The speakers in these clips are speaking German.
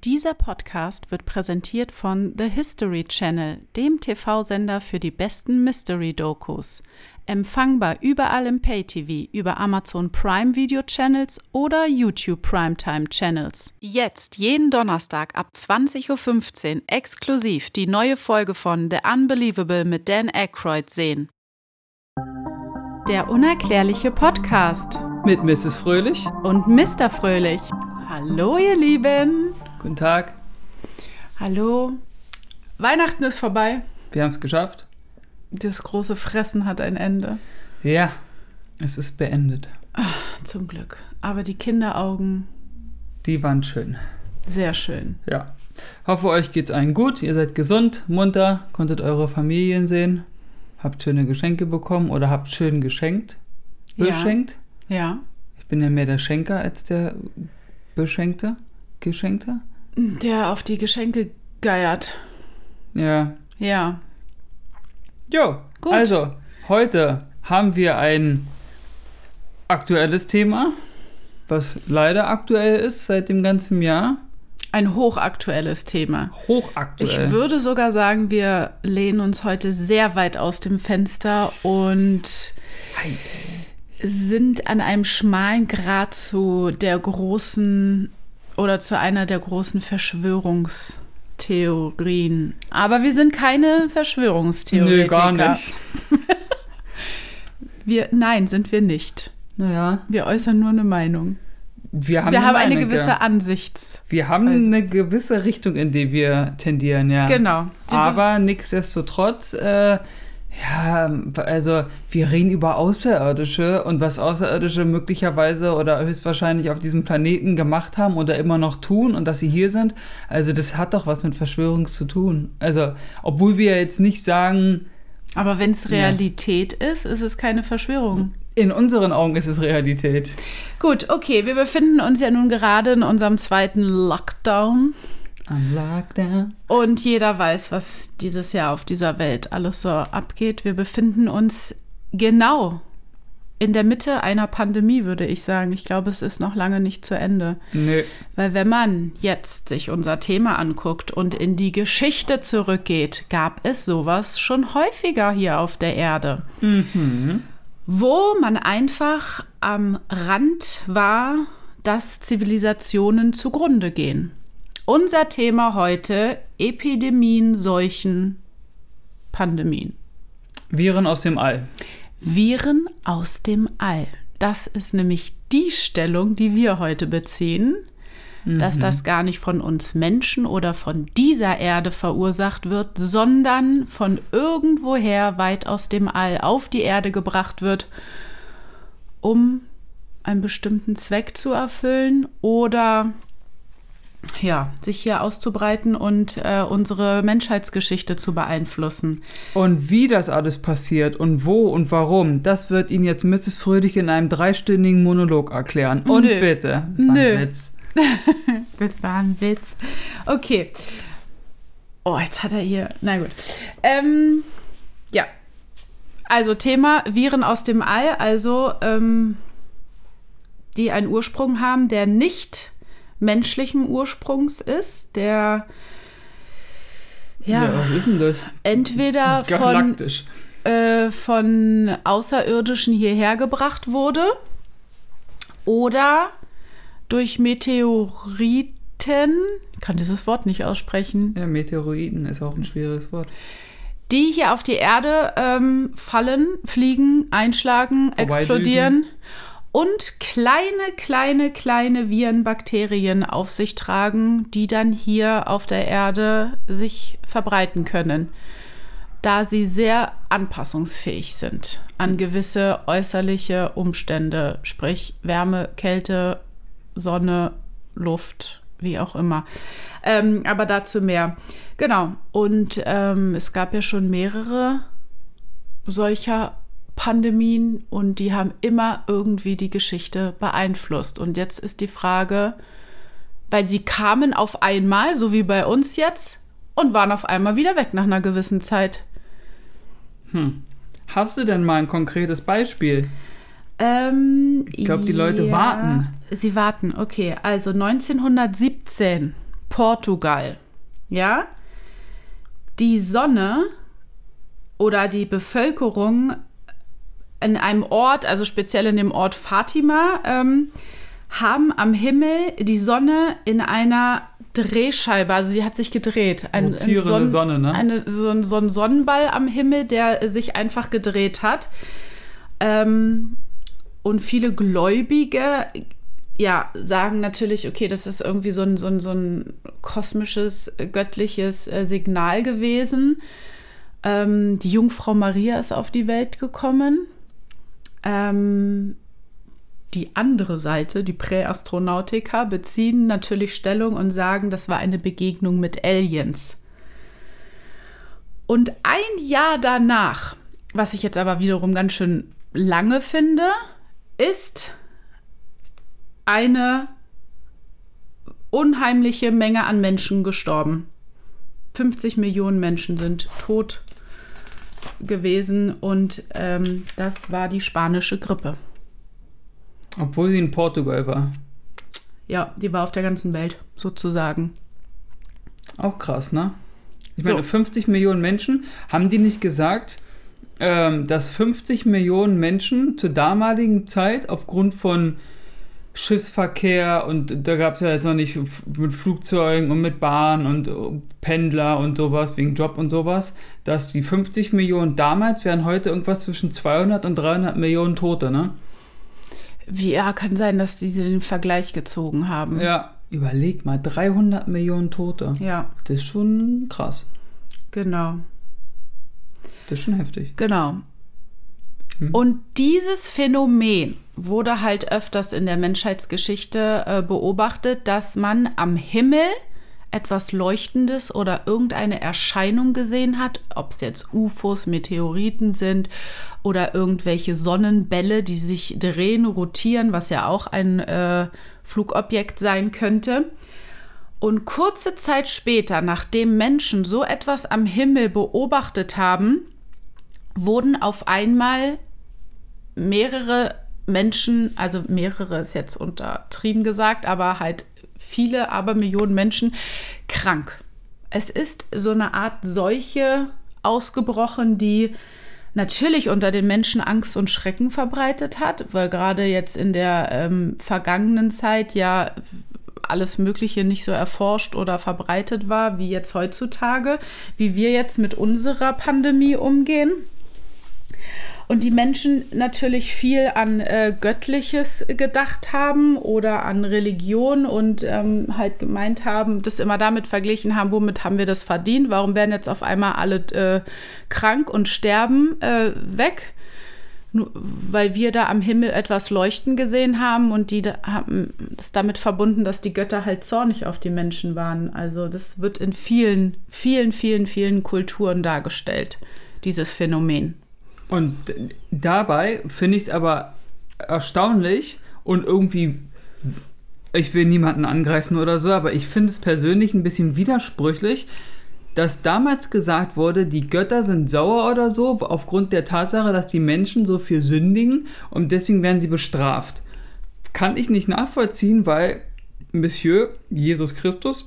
Dieser Podcast wird präsentiert von The History Channel, dem TV-Sender für die besten Mystery-Dokus. Empfangbar überall im Pay-TV, über Amazon Prime Video Channels oder YouTube Primetime Channels. Jetzt jeden Donnerstag ab 20.15 Uhr exklusiv die neue Folge von The Unbelievable mit Dan Aykroyd sehen. Der unerklärliche Podcast mit Mrs. Fröhlich und Mr. Fröhlich. Hallo ihr Lieben. Guten Tag. Hallo. Weihnachten ist vorbei. Wir haben es geschafft. Das große Fressen hat ein Ende. Ja, es ist beendet. Ach, zum Glück. Aber die Kinderaugen... Die waren schön. Sehr schön. Ja. Hoffe, euch geht's allen gut. Ihr seid gesund, munter, konntet eure Familien sehen, habt schöne Geschenke bekommen oder habt schön geschenkt. Beschenkt. Ja. Ich bin ja mehr der Schenker als der Beschenkte. Geschenkte? Der auf die Geschenke geiert. Ja. Ja. Jo, gut. Also, heute haben wir ein aktuelles Thema, was leider aktuell ist seit dem ganzen Jahr. Ein hochaktuelles Thema. Hochaktuell. Ich würde sogar sagen, wir lehnen uns heute sehr weit aus dem Fenster und sind an einem schmalen Grat zu der großen oder zu einer der großen Verschwörungstheorien. Aber wir sind keine Verschwörungstheoretiker. Nee, gar nicht. Nein, sind wir nicht. Naja. Wir äußern nur eine Meinung. Wir haben eine gewisse Ansichts. Wir haben eine gewisse Richtung, in die wir tendieren, ja. Genau. Aber nichtsdestotrotz, also wir reden über Außerirdische und was Außerirdische möglicherweise oder höchstwahrscheinlich auf diesem Planeten gemacht haben oder immer noch tun und dass sie hier sind. Also das hat doch was mit Verschwörung zu tun. Also, obwohl wir jetzt nicht sagen... Aber wenn es Realität ist es keine Verschwörung. In unseren Augen ist es Realität. Gut, okay, wir befinden uns ja nun gerade in unserem zweiten Lockdown. Am Lockdown. Und jeder weiß, was dieses Jahr auf dieser Welt alles so abgeht. Wir befinden uns genau in der Mitte einer Pandemie, würde ich sagen. Ich glaube, es ist noch lange nicht zu Ende. Nö. Weil wenn man jetzt sich unser Thema anguckt und in die Geschichte zurückgeht, gab es sowas schon häufiger hier auf der Erde. Mhm. Wo man einfach am Rand war, dass Zivilisationen zugrunde gehen. Unser Thema heute: Epidemien, Seuchen, Pandemien. Viren aus dem All. Viren aus dem All. Das ist nämlich die Stellung, die wir heute beziehen, dass das gar nicht von uns Menschen oder von dieser Erde verursacht wird, sondern von irgendwoher weit aus dem All auf die Erde gebracht wird, um einen bestimmten Zweck zu erfüllen oder sich hier auszubreiten und unsere Menschheitsgeschichte zu beeinflussen. Und wie das alles passiert und wo und warum, das wird Ihnen jetzt Mrs. Fröhlich in einem 3-stündigen Monolog erklären. Und bitte. Witz. Das war ein Witz. Okay. Oh, jetzt hat er hier... Na gut. Also Thema Viren aus dem All, also die einen Ursprung haben, der nicht menschlichen Ursprungs ist, der was ist denn das? Entweder von Außerirdischen hierher gebracht wurde oder durch Meteoriten, ich kann dieses Wort nicht aussprechen. Ja, Meteoriten ist auch ein schweres Wort. Die hier auf die Erde fallen, fliegen, einschlagen, explodieren und kleine Viren, Bakterien auf sich tragen, die dann hier auf der Erde sich verbreiten können, da sie sehr anpassungsfähig sind an gewisse äußerliche Umstände, sprich Wärme, Kälte, Sonne, Luft, wie auch immer. Aber dazu mehr. Genau. Und es gab ja schon mehrere solcher Pandemien und die haben immer irgendwie die Geschichte beeinflusst. Und jetzt ist die Frage, weil sie kamen auf einmal, so wie bei uns jetzt, und waren auf einmal wieder weg nach einer gewissen Zeit. Hast du denn mal ein konkretes Beispiel? Ich glaube, die Leute warten. Sie warten, okay. Also 1917 Portugal, ja, die Sonne oder die Bevölkerung in einem Ort, also speziell in dem Ort Fatima, haben am Himmel die Sonne in einer Drehscheibe, also die hat sich gedreht. Rotierende Sonne, ne? So ein Sonnenball am Himmel, der sich einfach gedreht hat. Und viele Gläubige sagen natürlich, okay, das ist irgendwie so ein kosmisches, göttliches Signal gewesen. Die Jungfrau Maria ist auf die Welt gekommen. Die andere Seite, die Präastronautiker, beziehen natürlich Stellung und sagen, das war eine Begegnung mit Aliens. Und ein Jahr danach, was ich jetzt aber wiederum ganz schön lange finde, ist eine unheimliche Menge an Menschen gestorben. 50 Millionen Menschen sind tot gewesen und das war die spanische Grippe. Obwohl sie in Portugal war. Ja, die war auf der ganzen Welt, sozusagen. Auch krass, ne? Ich meine, 50 Millionen Menschen, haben die nicht gesagt, dass 50 Millionen Menschen zur damaligen Zeit aufgrund von Schiffsverkehr und da gab es ja jetzt noch nicht mit Flugzeugen und mit Bahn und Pendler und sowas, wegen Job und sowas, dass die 50 Millionen damals wären heute irgendwas zwischen 200 und 300 Millionen Tote, ne? Kann sein, dass die den Vergleich gezogen haben. Ja, überleg mal, 300 Millionen Tote. Ja. Das ist schon krass. Genau. Das ist schon heftig. Genau. Und dieses Phänomen wurde halt öfters in der Menschheitsgeschichte beobachtet, dass man am Himmel etwas Leuchtendes oder irgendeine Erscheinung gesehen hat, ob es jetzt UFOs, Meteoriten sind oder irgendwelche Sonnenbälle, die sich drehen, rotieren, was ja auch ein Flugobjekt sein könnte. Und kurze Zeit später, nachdem Menschen so etwas am Himmel beobachtet haben, wurden auf einmal mehrere Menschen, also mehrere ist jetzt untertrieben gesagt, aber halt viele Abermillionen Menschen krank. Es ist so eine Art Seuche ausgebrochen, die natürlich unter den Menschen Angst und Schrecken verbreitet hat, weil gerade jetzt in der vergangenen Zeit ja alles Mögliche nicht so erforscht oder verbreitet war, wie jetzt heutzutage, wie wir jetzt mit unserer Pandemie umgehen. Und die Menschen natürlich viel an Göttliches gedacht haben oder an Religion und halt gemeint haben, das immer damit verglichen haben, womit haben wir das verdient? Warum werden jetzt auf einmal alle krank und sterben weg? Nur weil wir da am Himmel etwas leuchten gesehen haben und die haben das damit verbunden, dass die Götter halt zornig auf die Menschen waren. Also das wird in vielen, vielen, vielen, vielen Kulturen dargestellt, dieses Phänomen. Und dabei finde ich es aber erstaunlich und irgendwie, ich will niemanden angreifen oder so, aber ich finde es persönlich ein bisschen widersprüchlich, dass damals gesagt wurde, die Götter sind sauer oder so, aufgrund der Tatsache, dass die Menschen so viel sündigen und deswegen werden sie bestraft. Kann ich nicht nachvollziehen, weil Monsieur Jesus Christus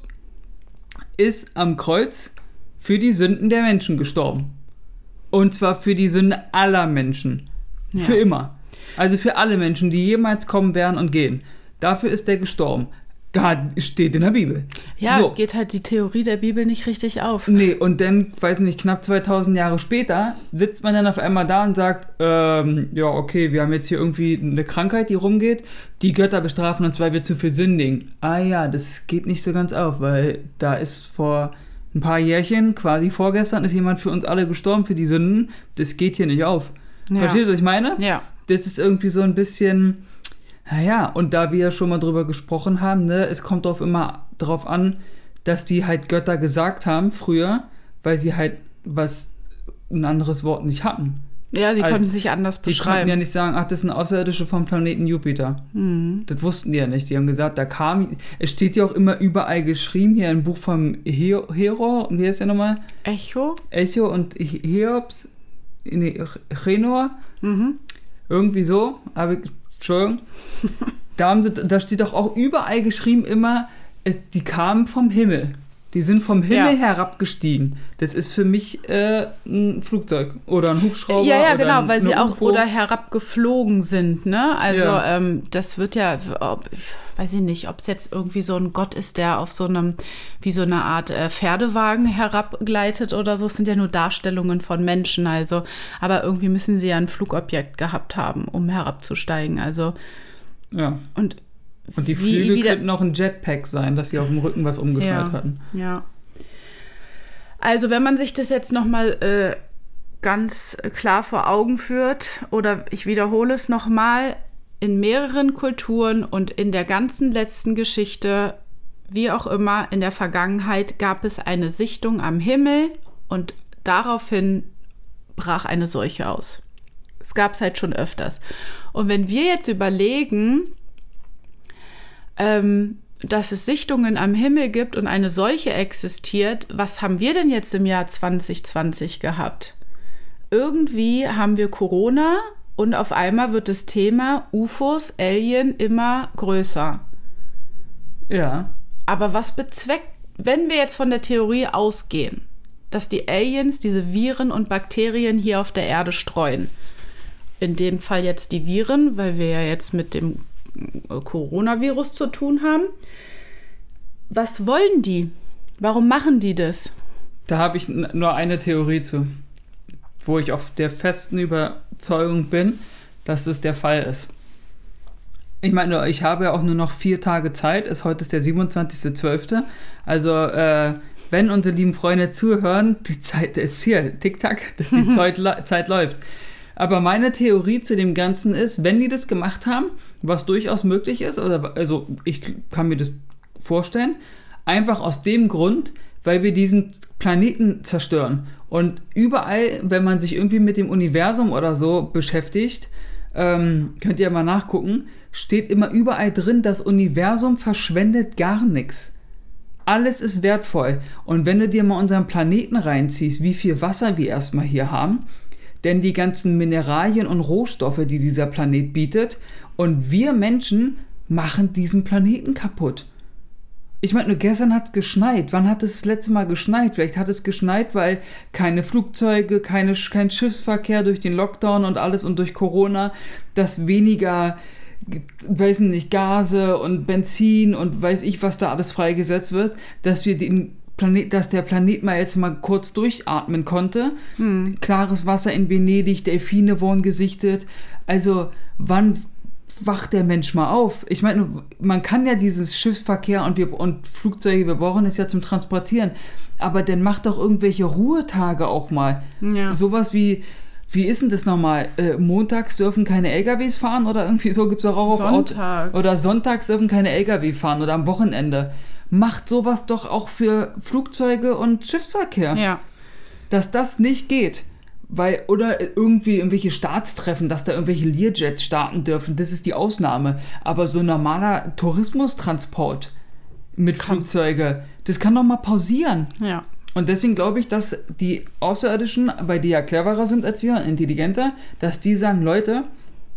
ist am Kreuz für die Sünden der Menschen gestorben. Und zwar für die Sünde aller Menschen. Ja. Für immer. Also für alle Menschen, die jemals kommen werden und gehen. Dafür ist er gestorben. Steht in der Bibel. Ja, so. Geht halt die Theorie der Bibel nicht richtig auf. Nee, und dann, weiß nicht, knapp 2000 Jahre später sitzt man dann auf einmal da und sagt, ja, okay, wir haben jetzt hier irgendwie eine Krankheit, die rumgeht. Die Götter bestrafen uns, weil wir zu viel sündigen. Ah ja, das geht nicht so ganz auf, weil da ist vor ein paar Jährchen, quasi vorgestern, ist jemand für uns alle gestorben für die Sünden. Das geht hier nicht auf. Ja. Verstehst du, was ich meine? Ja. Das ist irgendwie so ein bisschen, naja, und da wir ja schon mal drüber gesprochen haben, ne, es kommt immer darauf an, dass die halt Götter gesagt haben früher, weil sie halt ein anderes Wort nicht hatten. Ja, sie konnten sich anders beschreiben. Die konnten ja nicht sagen, ach, das sind Außerirdische vom Planeten Jupiter. Mhm. Das wussten die ja nicht. Die haben gesagt, es steht ja auch immer überall geschrieben, hier im Buch vom Hero, wie heißt der nochmal? Echo und Cheops, Chenor, irgendwie so, aber Entschuldigung. Da steht doch auch überall geschrieben immer, Die kamen vom Himmel. Die sind vom Himmel herabgestiegen. Das ist für mich ein Flugzeug oder ein Hubschrauber. Ja, oder genau, weil sie auch UFO. oder herabgeflogen sind, ne? Also das wird ja, weiß ich nicht, ob es jetzt irgendwie so ein Gott ist, der auf so einem, wie so eine Art Pferdewagen herabgleitet oder so. Es sind ja nur Darstellungen von Menschen, also. Aber irgendwie müssen sie ja ein Flugobjekt gehabt haben, um herabzusteigen. Also. Ja. Und die Flügel könnten auch ein Jetpack sein, dass sie auf dem Rücken was umgeschnallt hatten. Ja. Also wenn man sich das jetzt nochmal ganz klar vor Augen führt, oder ich wiederhole es nochmal, in mehreren Kulturen und in der ganzen letzten Geschichte, wie auch immer, in der Vergangenheit gab es eine Sichtung am Himmel und daraufhin brach eine Seuche aus. Es gab es halt schon öfters. Und wenn wir jetzt überlegen, dass es Sichtungen am Himmel gibt und eine Seuche existiert, was haben wir denn jetzt im Jahr 2020 gehabt? Irgendwie haben wir Corona und auf einmal wird das Thema UFOs, Alien immer größer. Ja. Aber was bezweckt, wenn wir jetzt von der Theorie ausgehen, dass die Aliens diese Viren und Bakterien hier auf der Erde streuen, in dem Fall jetzt die Viren, weil wir ja jetzt mit dem Coronavirus zu tun haben. Was wollen die? Warum machen die das? Da habe ich nur eine Theorie zu, wo ich auf der festen Überzeugung bin, dass es der Fall ist. Ich meine, ich habe ja auch nur noch 4 Tage Zeit. Heute ist der 27.12. Also, wenn unsere lieben Freunde zuhören, die Zeit ist hier, Tick-Tack, die Zeit läuft. Aber meine Theorie zu dem Ganzen ist, wenn die das gemacht haben, was durchaus möglich ist, also ich kann mir das vorstellen, einfach aus dem Grund, weil wir diesen Planeten zerstören. Und überall, wenn man sich irgendwie mit dem Universum oder so beschäftigt, könnt ihr mal nachgucken, steht immer überall drin, das Universum verschwendet gar nichts. Alles ist wertvoll. Und wenn du dir mal unseren Planeten reinziehst, wie viel Wasser wir erstmal hier haben, denn die ganzen Mineralien und Rohstoffe, die dieser Planet bietet, und wir Menschen machen diesen Planeten kaputt. Ich meine, nur gestern hat es geschneit. Wann hat es das letzte Mal geschneit? Vielleicht hat es geschneit, weil keine Flugzeuge, kein Schiffsverkehr durch den Lockdown und alles und durch Corona, dass weniger, weiß nicht, Gase und Benzin und weiß ich, was da alles freigesetzt wird, dass wir dass der Planet jetzt mal kurz durchatmen konnte. Klares Wasser in Venedig, Delfine wurden gesichtet. Also, wann wacht der Mensch mal auf? Ich meine, man kann ja dieses Schiffsverkehr und Flugzeuge, wir brauchen es ja zum Transportieren, aber dann macht doch irgendwelche Ruhetage auch mal. Ja. Sowas wie ist denn das nochmal? Montags dürfen keine LKWs fahren oder irgendwie so, gibt es auch auf Sonntags. Oder sonntags dürfen keine LKW fahren oder am Wochenende. Macht sowas doch auch für Flugzeuge und Schiffsverkehr. Ja. Dass das nicht geht. Oder irgendwie irgendwelche Staatstreffen, dass da irgendwelche Learjets starten dürfen, das ist die Ausnahme. Aber so ein normaler Tourismustransport mit Flugzeuge, das kann doch mal pausieren. Ja. Und deswegen glaube ich, dass die Außerirdischen, weil die ja cleverer sind als wir, intelligenter, dass die sagen, Leute,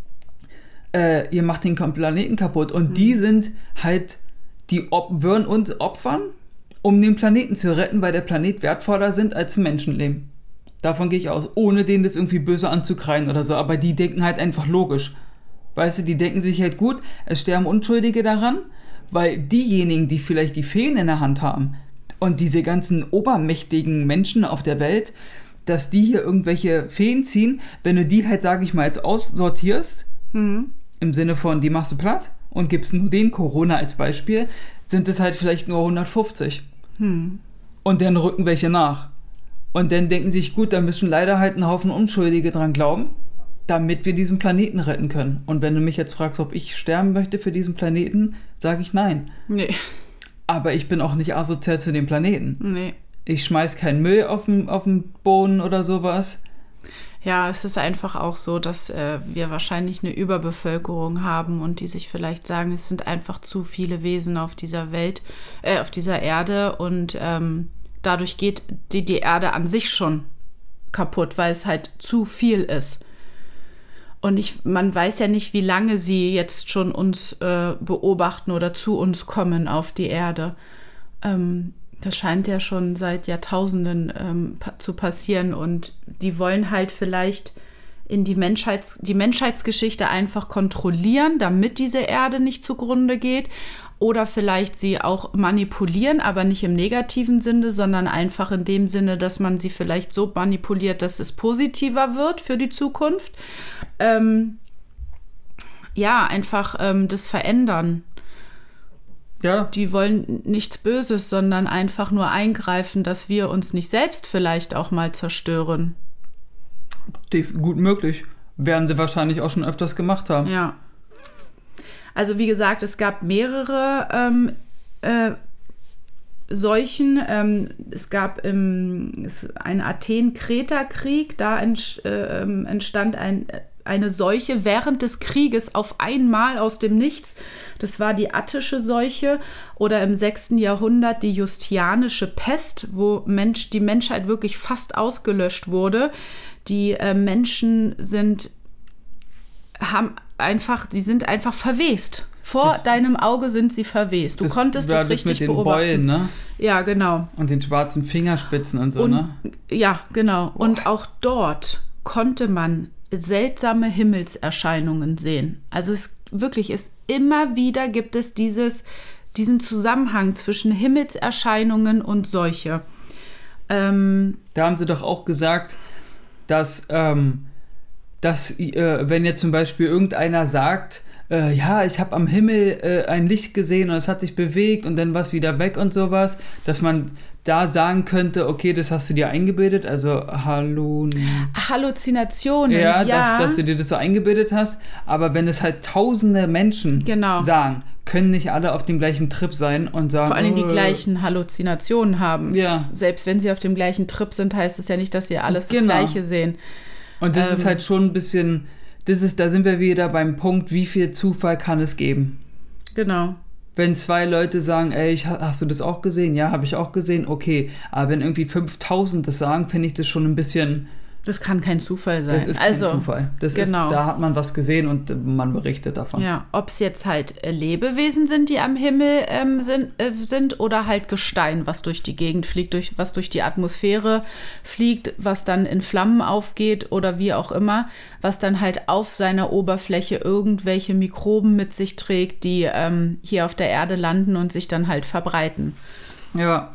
ihr macht den Planeten kaputt. Und die sind halt, die würden uns opfern, um den Planeten zu retten, weil der Planet wertvoller sind als ein Menschenleben. Davon gehe ich aus, ohne denen das irgendwie böse anzukreien oder so. Aber die denken halt einfach logisch. Weißt du, die denken sich halt, gut, es sterben Unschuldige daran, weil diejenigen, die vielleicht die Feen in der Hand haben und diese ganzen obermächtigen Menschen auf der Welt, dass die hier irgendwelche Feen ziehen, wenn du die halt, sage ich mal, jetzt aussortierst, im Sinne von, die machst du platt und gibst nur den Corona als Beispiel, sind es halt vielleicht nur 150. Und dann rücken welche nach. Und dann denken sich, gut, da müssen leider halt ein Haufen Unschuldige dran glauben, damit wir diesen Planeten retten können. Und wenn du mich jetzt fragst, ob ich sterben möchte für diesen Planeten, sage ich nein. Nee. Aber ich bin auch nicht asozial zu dem Planeten. Nee. Ich schmeiß keinen Müll auf den Boden oder sowas. Ja, es ist einfach auch so, dass wir wahrscheinlich eine Überbevölkerung haben und die sich vielleicht sagen, es sind einfach zu viele Wesen auf dieser Welt, auf dieser Erde und dadurch geht die Erde an sich schon kaputt, weil es halt zu viel ist. Und man weiß ja nicht, wie lange sie jetzt schon uns beobachten oder zu uns kommen auf die Erde. Das scheint ja schon seit Jahrtausenden zu passieren. Und die wollen halt vielleicht in die Menschheitsgeschichte einfach kontrollieren, damit diese Erde nicht zugrunde geht. Oder vielleicht sie auch manipulieren, aber nicht im negativen Sinne, sondern einfach in dem Sinne, dass man sie vielleicht so manipuliert, dass es positiver wird für die Zukunft. Einfach das verändern. Ja. Die wollen nichts Böses, sondern einfach nur eingreifen, dass wir uns nicht selbst vielleicht auch mal zerstören. Gut möglich. Werden sie wahrscheinlich auch schon öfters gemacht haben. Ja. Also wie gesagt, es gab mehrere Seuchen. Es gab einen Athen-Kreta-Krieg. Da entstand eine Seuche während des Krieges auf einmal aus dem Nichts. Das war die attische Seuche oder im 6. Jahrhundert die Justianische Pest, wo die Menschheit wirklich fast ausgelöscht wurde. Die Menschen sind einfach verwest. Vor deinem Auge sind sie verwest. Du konntest das richtig mit den beobachten. Beulen, ne? Ja, genau. Und den schwarzen Fingerspitzen und so, ne? Ja, genau. Boah. Und auch dort konnte man seltsame Himmelserscheinungen sehen. Also immer wieder gibt es diesen Zusammenhang zwischen Himmelserscheinungen und Seuche. Da haben sie doch auch gesagt, dass wenn jetzt zum Beispiel irgendeiner sagt, ich habe am Himmel ein Licht gesehen und es hat sich bewegt und dann war es wieder weg und sowas, dass man da sagen könnte, okay, das hast du dir eingebildet, also Halluzinationen, ja. Dass du dir das so eingebildet hast, aber wenn es halt tausende Menschen sagen, können nicht alle auf dem gleichen Trip sein und sagen, vor allem die gleichen Halluzinationen haben. Ja. Selbst wenn sie auf dem gleichen Trip sind, heißt es ja nicht, dass sie alles das Gleiche sehen. Und das ist halt schon ein bisschen, da sind wir wieder beim Punkt, wie viel Zufall kann es geben? Genau. Wenn 2 Leute sagen, ey, hast du das auch gesehen? Ja, habe ich auch gesehen. Okay, aber wenn irgendwie 5000 das sagen, finde ich das schon ein bisschen... Das kann kein Zufall sein. Das ist kein Zufall. Da hat man was gesehen und man berichtet davon. Ja, ob es jetzt halt Lebewesen sind, die am Himmel sind oder halt Gestein, was durch die Gegend fliegt, was durch die Atmosphäre fliegt, was dann in Flammen aufgeht oder wie auch immer, was dann halt auf seiner Oberfläche irgendwelche Mikroben mit sich trägt, die hier auf der Erde landen und sich dann halt verbreiten. Ja.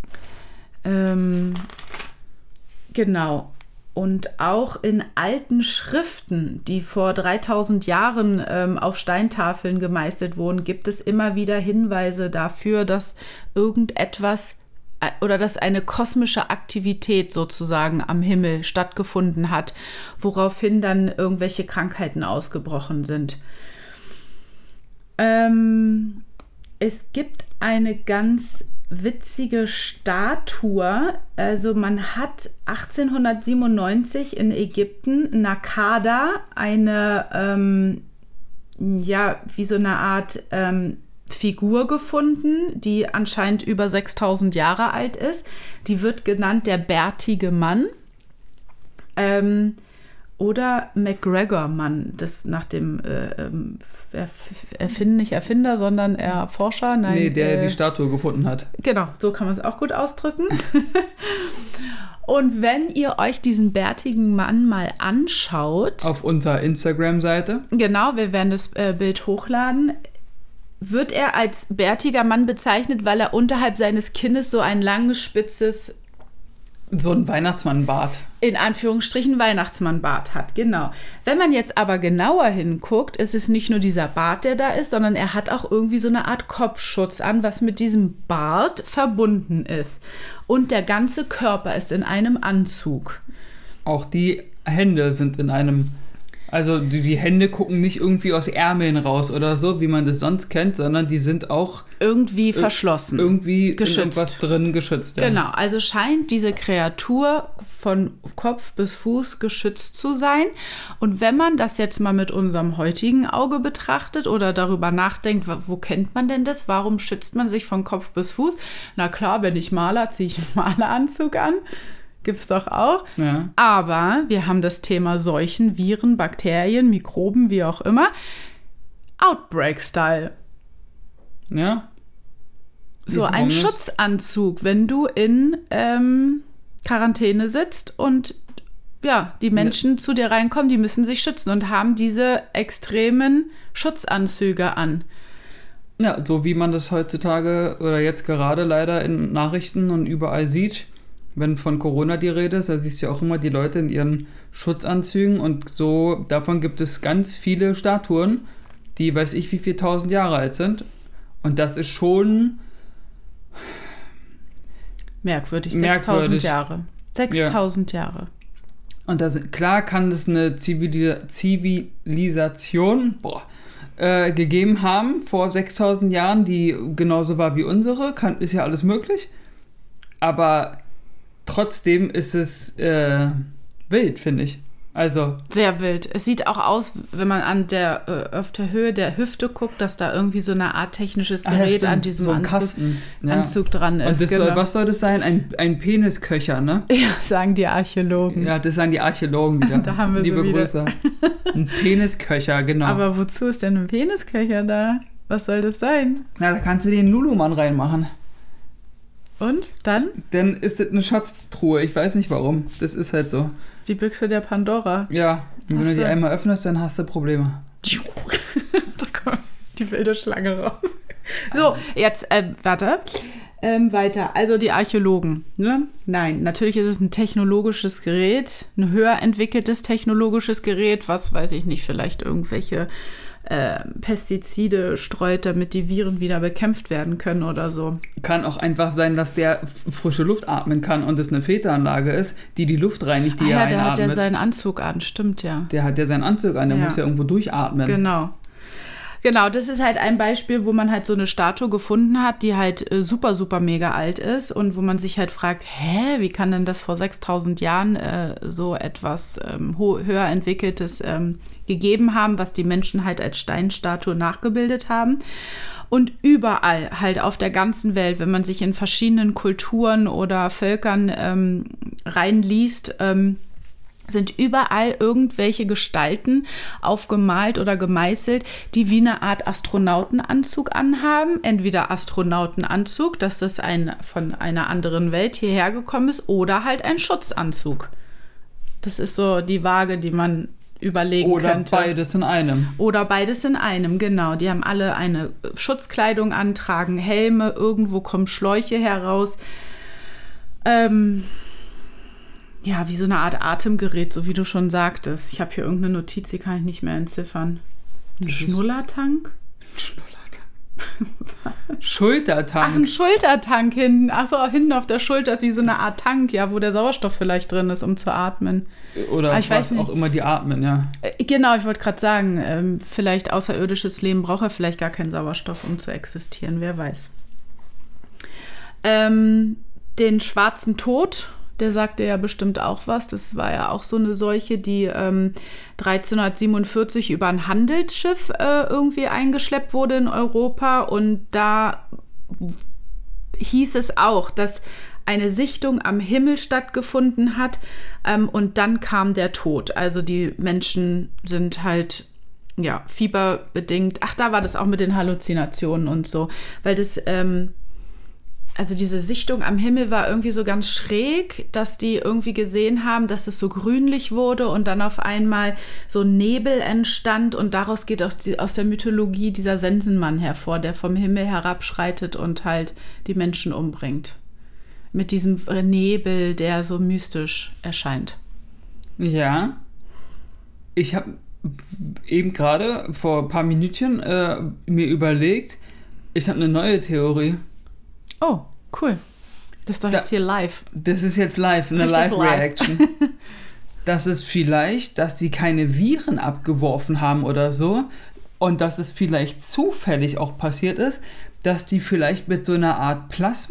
Genau. Und auch in alten Schriften, die vor 3000 Jahren auf Steintafeln gemeißelt wurden, gibt es immer wieder Hinweise dafür, dass irgendetwas oder dass eine kosmische Aktivität sozusagen am Himmel stattgefunden hat, woraufhin dann irgendwelche Krankheiten ausgebrochen sind. Es gibt eine ganz witzige Statue. Also man hat 1897 in Ägypten Nakada eine wie so eine Art Figur gefunden, die anscheinend über 6000 Jahre alt ist. Die wird genannt der bärtige Mann. Oder McGregor-Mann, das nach dem nicht Erfinder, sondern Erforscher. Nein, der die Statue gefunden hat. Genau, so kann man es auch gut ausdrücken. Und wenn ihr euch diesen bärtigen Mann mal anschaut... Auf unserer Instagram-Seite. Genau, wir werden das Bild hochladen. Wird er als bärtiger Mann bezeichnet, weil er unterhalb seines Kinnes so ein langes, spitzes... So ein Weihnachtsmannbart. In Anführungsstrichen Weihnachtsmannbart hat, genau. Wenn man jetzt aber genauer hinguckt, ist es nicht nur dieser Bart, der da ist, sondern er hat auch irgendwie so eine Art Kopfschutz an, was mit diesem Bart verbunden ist. Und der ganze Körper ist in einem Anzug. Auch die Hände sind in einem... Also die Hände gucken nicht irgendwie aus Ärmeln raus oder so, wie man das sonst kennt, sondern die sind auch... Irgendwie verschlossen. Irgendwie geschützt. Irgendwas drin geschützt. Ja. Genau, also scheint diese Kreatur von Kopf bis Fuß geschützt zu sein. Und wenn man das jetzt mal mit unserem heutigen Auge betrachtet oder darüber nachdenkt, wo kennt man denn das? Warum schützt man sich von Kopf bis Fuß? Na klar, wenn ich maler, ziehe ich einen Maleranzug an. Gibt es doch auch. Ja. Aber wir haben das Thema Seuchen, Viren, Bakterien, Mikroben, wie auch immer. Outbreak-Style. Ja. So ein Schutzanzug, wenn du in Quarantäne sitzt und ja, die Menschen zu dir reinkommen, die müssen sich schützen und haben diese extremen Schutzanzüge an. Ja, so wie man das heutzutage oder jetzt gerade leider in Nachrichten und überall sieht, wenn von Corona die Rede ist, da siehst du ja auch immer die Leute in ihren Schutzanzügen und so, davon gibt es ganz viele Statuen, die weiß ich wie viel 1000 Jahre alt sind und das ist schon merkwürdig. 6000 Jahre. 6000 Jahre. Und klar kann es eine Zivilisation gegeben haben vor 6000 Jahren, die genauso war wie unsere. Ist ja alles möglich. Aber trotzdem ist es wild, finde ich. Also sehr wild. Es sieht auch aus, wenn man an auf der Höhe der Hüfte guckt, dass da irgendwie so eine Art technisches Gerät an diesem so Anzug dran ist. Und was soll das sein? Ein Penisköcher, ne? Ja, sagen die Archäologen. Ja, das sagen die Archäologen wieder. Da haben wir Liebe so wieder. Grüße. Ein Penisköcher, genau. Aber wozu ist denn ein Penisköcher da? Was soll das sein? Na, da kannst du den Lulumann reinmachen. Und? Dann? Dann ist das eine Schatztruhe. Ich weiß nicht warum. Das ist halt so. Die Büchse der Pandora. Ja, und wenn du die einmal öffnest, dann hast du Probleme. Da kommt die wilde Schlange raus. So, jetzt, warte. Weiter. Also die Archäologen. Ne? Nein, natürlich ist es ein technologisches Gerät, ein höher entwickeltes technologisches Gerät, was weiß ich nicht, vielleicht irgendwelche Pestizide streut, damit die Viren wieder bekämpft werden können oder so. Kann auch einfach sein, dass der frische Luft atmen kann und es eine Filteranlage ist, die Luft reinigt, die er einatmet. Der hat ja seinen Anzug an, stimmt ja. Der hat ja seinen Anzug an, der muss ja irgendwo durchatmen. Genau, das ist halt ein Beispiel, wo man halt so eine Statue gefunden hat, die halt super, super mega alt ist und wo man sich halt fragt, wie kann denn das vor 6000 Jahren so etwas höher entwickeltes gegeben haben, was die Menschen halt als Steinstatue nachgebildet haben. Und überall halt auf der ganzen Welt, wenn man sich in verschiedenen Kulturen oder Völkern reinliest, sind überall irgendwelche Gestalten aufgemalt oder gemeißelt, die wie eine Art Astronautenanzug anhaben. Entweder Astronautenanzug, dass das von einer anderen Welt hierher gekommen ist, oder halt ein Schutzanzug. Das ist so die Waage, die man überlegen könnte. Oder beides in einem. Oder beides in einem, genau. Die haben alle eine Schutzkleidung an, tragen Helme, irgendwo kommen Schläuche heraus. Ja, wie so eine Art Atemgerät, so wie du schon sagtest. Ich habe hier irgendeine Notiz, die kann ich nicht mehr entziffern. Ein Schnullertank? Schultertank. Ach, ein Schultertank hinten. Ach so, hinten auf der Schulter ist wie so eine Art Tank, ja, wo der Sauerstoff vielleicht drin ist, um zu atmen. Oder was auch immer die atmen, ja. Genau, ich wollte gerade sagen, vielleicht außerirdisches Leben braucht er vielleicht gar keinen Sauerstoff, um zu existieren, wer weiß. Den schwarzen Tod, der sagte ja bestimmt auch was. Das war ja auch so eine Seuche, die 1347 über ein Handelsschiff irgendwie eingeschleppt wurde in Europa. Und da hieß es auch, dass eine Sichtung am Himmel stattgefunden hat und dann kam der Tod. Also die Menschen sind halt fieberbedingt. Ach, da war das auch mit den Halluzinationen und so. Weil das also diese Sichtung am Himmel war irgendwie so ganz schräg, dass die irgendwie gesehen haben, dass es so grünlich wurde und dann auf einmal so Nebel entstand und daraus geht auch aus der Mythologie dieser Sensenmann hervor, der vom Himmel herabschreitet und halt die Menschen umbringt. Mit diesem Nebel, der so mystisch erscheint. Ja. Ich habe eben gerade vor ein paar Minütchen mir überlegt, ich habe eine neue Theorie. Oh, cool. Das ist doch jetzt hier live. Das ist jetzt live, eine Live-Reaction. Das ist vielleicht, dass die keine Viren abgeworfen haben oder so und dass es vielleicht zufällig auch passiert ist, dass die vielleicht mit so einer Art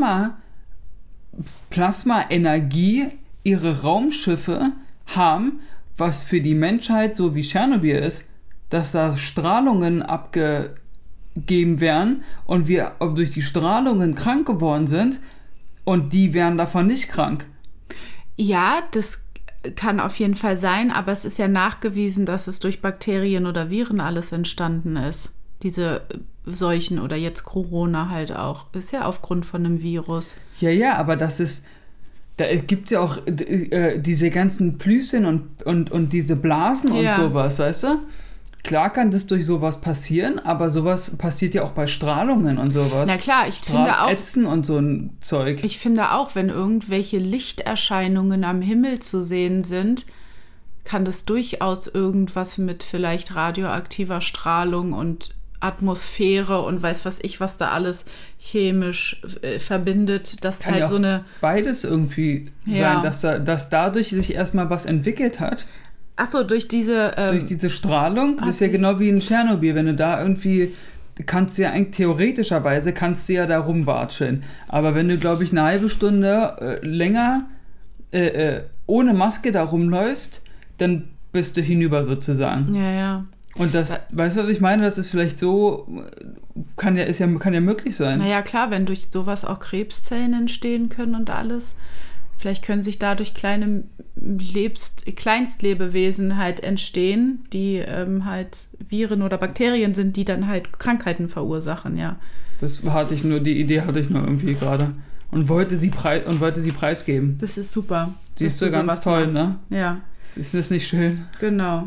Plasma-Energie ihre Raumschiffe haben, was für die Menschheit so wie Tschernobyl ist, dass da Strahlungen abgegeben werden und wir durch die Strahlungen krank geworden sind und die wären davon nicht krank. Ja, das kann auf jeden Fall sein, aber es ist ja nachgewiesen, dass es durch Bakterien oder Viren alles entstanden ist. Diese Seuchen oder jetzt Corona halt auch. Ist ja aufgrund von einem Virus. Ja, aber das ist, da gibt es ja auch diese ganzen Plüschen und diese Blasen und sowas, weißt du? Klar kann das durch sowas passieren, aber sowas passiert ja auch bei Strahlungen und sowas. Na klar, ich finde auch. Ätzen und so ein Zeug. Ich finde auch, wenn irgendwelche Lichterscheinungen am Himmel zu sehen sind, kann das durchaus irgendwas mit vielleicht radioaktiver Strahlung und Atmosphäre und weiß was ich, was da alles chemisch verbindet, dass kann halt ja so eine... beides irgendwie sein, dass dadurch sich erstmal was entwickelt hat. Achso, durch diese... durch diese Strahlung, das ist ja genau wie in Tschernobyl, wenn du da irgendwie, kannst du ja eigentlich theoretischerweise, kannst du ja da rumwatscheln. Aber wenn du, glaube ich, eine halbe Stunde länger ohne Maske da rumläufst, dann bist du hinüber sozusagen. Ja. Und das, weißt du, was ich meine? Das ist vielleicht so, kann ja möglich sein. Naja, klar, wenn durch sowas auch Krebszellen entstehen können und alles. Vielleicht können sich dadurch kleine Kleinstlebewesen halt entstehen, die halt Viren oder Bakterien sind, die dann halt Krankheiten verursachen, ja. Die Idee hatte ich nur irgendwie gerade. Und wollte sie preisgeben. Das ist super. Siehst du, ganz toll, machst. Ne? Ja. Ist das nicht schön? Genau.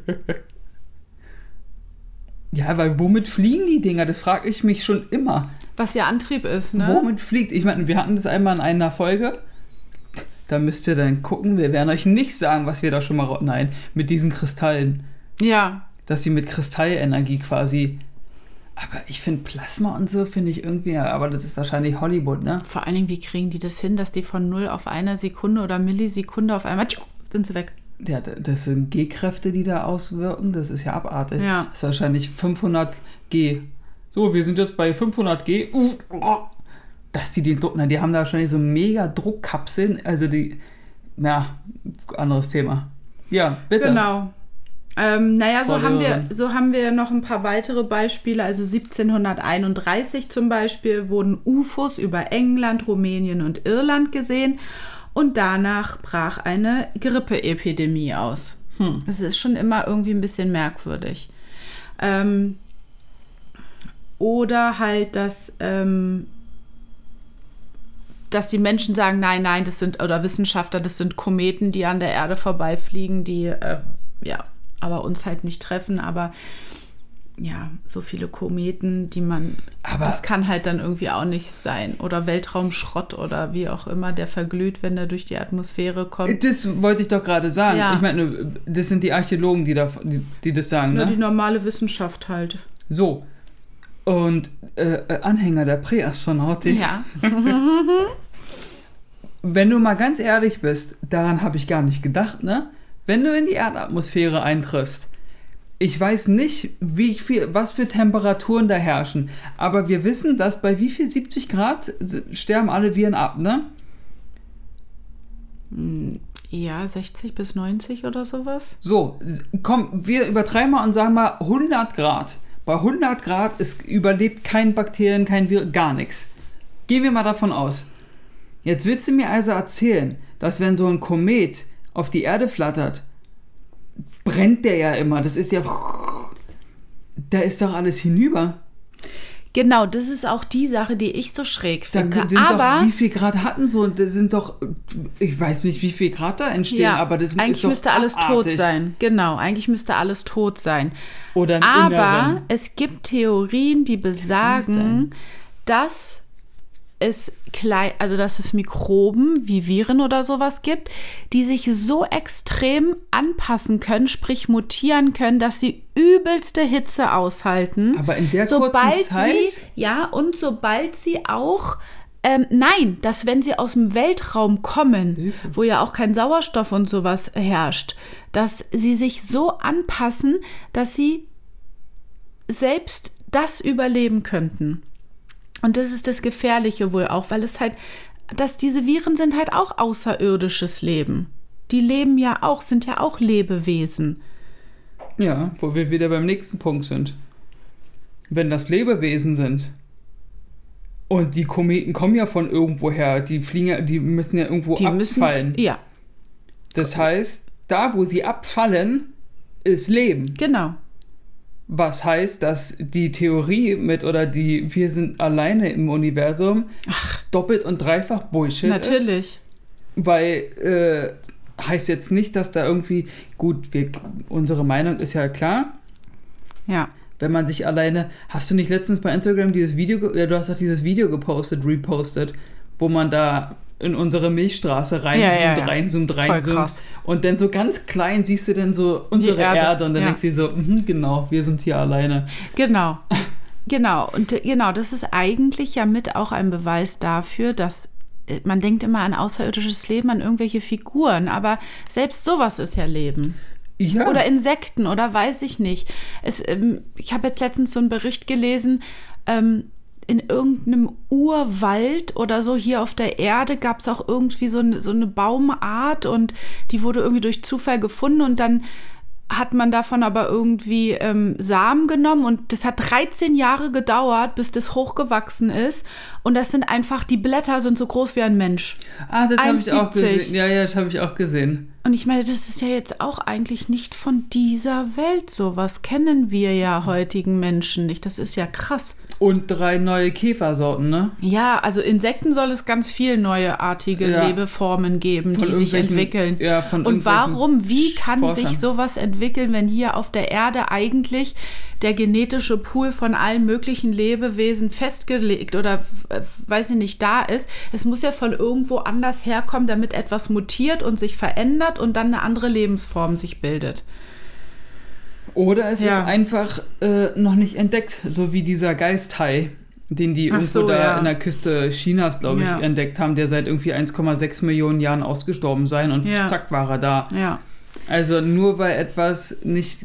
Ja, weil womit fliegen die Dinger? Das frage ich mich schon immer. Was ja Antrieb ist, ne? Womit fliegt? Ich meine, wir hatten das einmal in einer Folge. Da müsst ihr dann gucken. Wir werden euch nicht sagen, was wir da schon mal... Nein, mit diesen Kristallen. Ja. Dass sie mit Kristallenergie quasi... Aber ich finde Plasma und so, finde ich irgendwie... Aber das ist wahrscheinlich Hollywood, ne? Vor allen Dingen, wie kriegen die das hin, dass die von 0 auf 1 Sekunde oder Millisekunde auf einmal... sind sie weg. Ja, das sind G-Kräfte, die da auswirken. Das ist ja abartig. Ja. Das ist wahrscheinlich 500 G. So, wir sind jetzt bei 500 G. Dass die den Druck... die haben da wahrscheinlich so mega Druckkapseln. Also anderes Thema. Ja, bitte. Genau. So haben wir noch ein paar weitere Beispiele. Also 1731 zum Beispiel wurden UFOs über England, Rumänien und Irland gesehen. Und danach brach eine Grippeepidemie aus. Das ist schon immer irgendwie ein bisschen merkwürdig. Oder halt, dass die Menschen sagen, nein, oder Wissenschaftler, das sind Kometen, die an der Erde vorbeifliegen, die aber uns halt nicht treffen. Aber ja, so viele Kometen, das kann halt dann irgendwie auch nicht sein. Oder Weltraumschrott oder wie auch immer, der verglüht, wenn er durch die Atmosphäre kommt. Das wollte ich doch gerade sagen. Ja. Ich meine, das sind die Archäologen, die das sagen, Nur ne? die normale Wissenschaft halt. So. Und Anhänger der Präastronautik. Ja. Wenn du mal ganz ehrlich bist, daran habe ich gar nicht gedacht, ne? Wenn du in die Erdatmosphäre eintriffst, ich weiß nicht, was für Temperaturen da herrschen, aber wir wissen, dass bei wie viel 70 Grad sterben alle Viren ab, ne? Ja, 60 bis 90 oder sowas. So, komm, wir übertreiben mal und sagen mal 100 Grad. Bei 100 Grad überlebt kein Bakterien, kein Virus, gar nichts. Gehen wir mal davon aus. Jetzt willst du mir also erzählen, dass wenn so ein Komet auf die Erde flattert, brennt der ja immer. Das ist ja... Da ist doch alles hinüber. Genau, das ist auch die Sache, die ich so schräg finde. Aber wie viel Grad hatten so? Das sind doch... Ich weiß nicht, wie viel Grad da entstehen, aber das ist doch eigentlich müsste alles abartig. tot sein. Genau, eigentlich müsste alles tot sein. Oder im Aber Inneren. es gibt Theorien, die besagen, dass es Mikroben wie Viren oder sowas gibt, die sich so extrem anpassen können, sprich mutieren können, dass sie übelste Hitze aushalten. Aber in der kurzen Zeit? Sobald sie auch dass wenn sie aus dem Weltraum kommen, wo ja auch kein Sauerstoff und sowas herrscht, dass sie sich so anpassen, dass sie selbst das überleben könnten. Und das ist das Gefährliche wohl auch, weil es halt, dass diese Viren sind halt auch außerirdisches Leben. Die leben ja auch, sind ja auch Lebewesen. Ja, wo wir wieder beim nächsten Punkt sind. Wenn das Lebewesen sind und die Kometen kommen ja von irgendwoher, die fliegen ja, die müssen ja irgendwo abfallen. Das heißt, da, wo sie abfallen, ist Leben. Genau. Was heißt, dass die Theorie wir sind alleine im Universum doppelt und dreifach Bullshit ist. Natürlich. Weil heißt jetzt nicht, dass da irgendwie, unsere Meinung ist ja klar. Ja. Wenn man sich alleine, hast du nicht letztens bei Instagram du hast doch dieses Video repostet, wo man da in unsere Milchstraße reinzoomt. Voll krass. Und dann so ganz klein siehst du dann so unsere Erde und dann denkst du dir so, genau, wir sind hier alleine. Genau. Und das ist eigentlich ja mit auch ein Beweis dafür, dass man denkt immer an außerirdisches Leben, an irgendwelche Figuren, aber selbst sowas ist ja Leben. Ja. Oder Insekten oder weiß ich nicht. Ich habe jetzt letztens so einen Bericht gelesen, in irgendeinem Urwald oder so hier auf der Erde gab es auch irgendwie so eine Baumart und die wurde irgendwie durch Zufall gefunden und dann hat man davon aber irgendwie Samen genommen und das hat 13 Jahre gedauert, bis das hochgewachsen ist und das sind einfach, die Blätter sind so groß wie ein Mensch. Das habe ich auch gesehen. Ja, das habe ich auch gesehen. Und ich meine, das ist ja jetzt auch eigentlich nicht von dieser Welt so. Was kennen wir ja heutigen Menschen nicht? Das ist ja krass. Und 3 neue Käfersorten, ne? Ja, also Insekten soll es ganz viel neuartige Lebeformen geben, die sich entwickeln. Ja, und wie kann sich sowas entwickeln, wenn hier auf der Erde eigentlich der genetische Pool von allen möglichen Lebewesen festgelegt oder, weiß ich nicht, da ist? Es muss ja von irgendwo anders herkommen, damit etwas mutiert und sich verändert und dann eine andere Lebensform sich bildet. Oder es ist einfach noch nicht entdeckt, so wie dieser Geisthai, den die irgendwo in der Küste Chinas, glaube ich, entdeckt haben, der seit irgendwie 1,6 Millionen Jahren ausgestorben sein und zack war er da. Ja. Also nur weil etwas nicht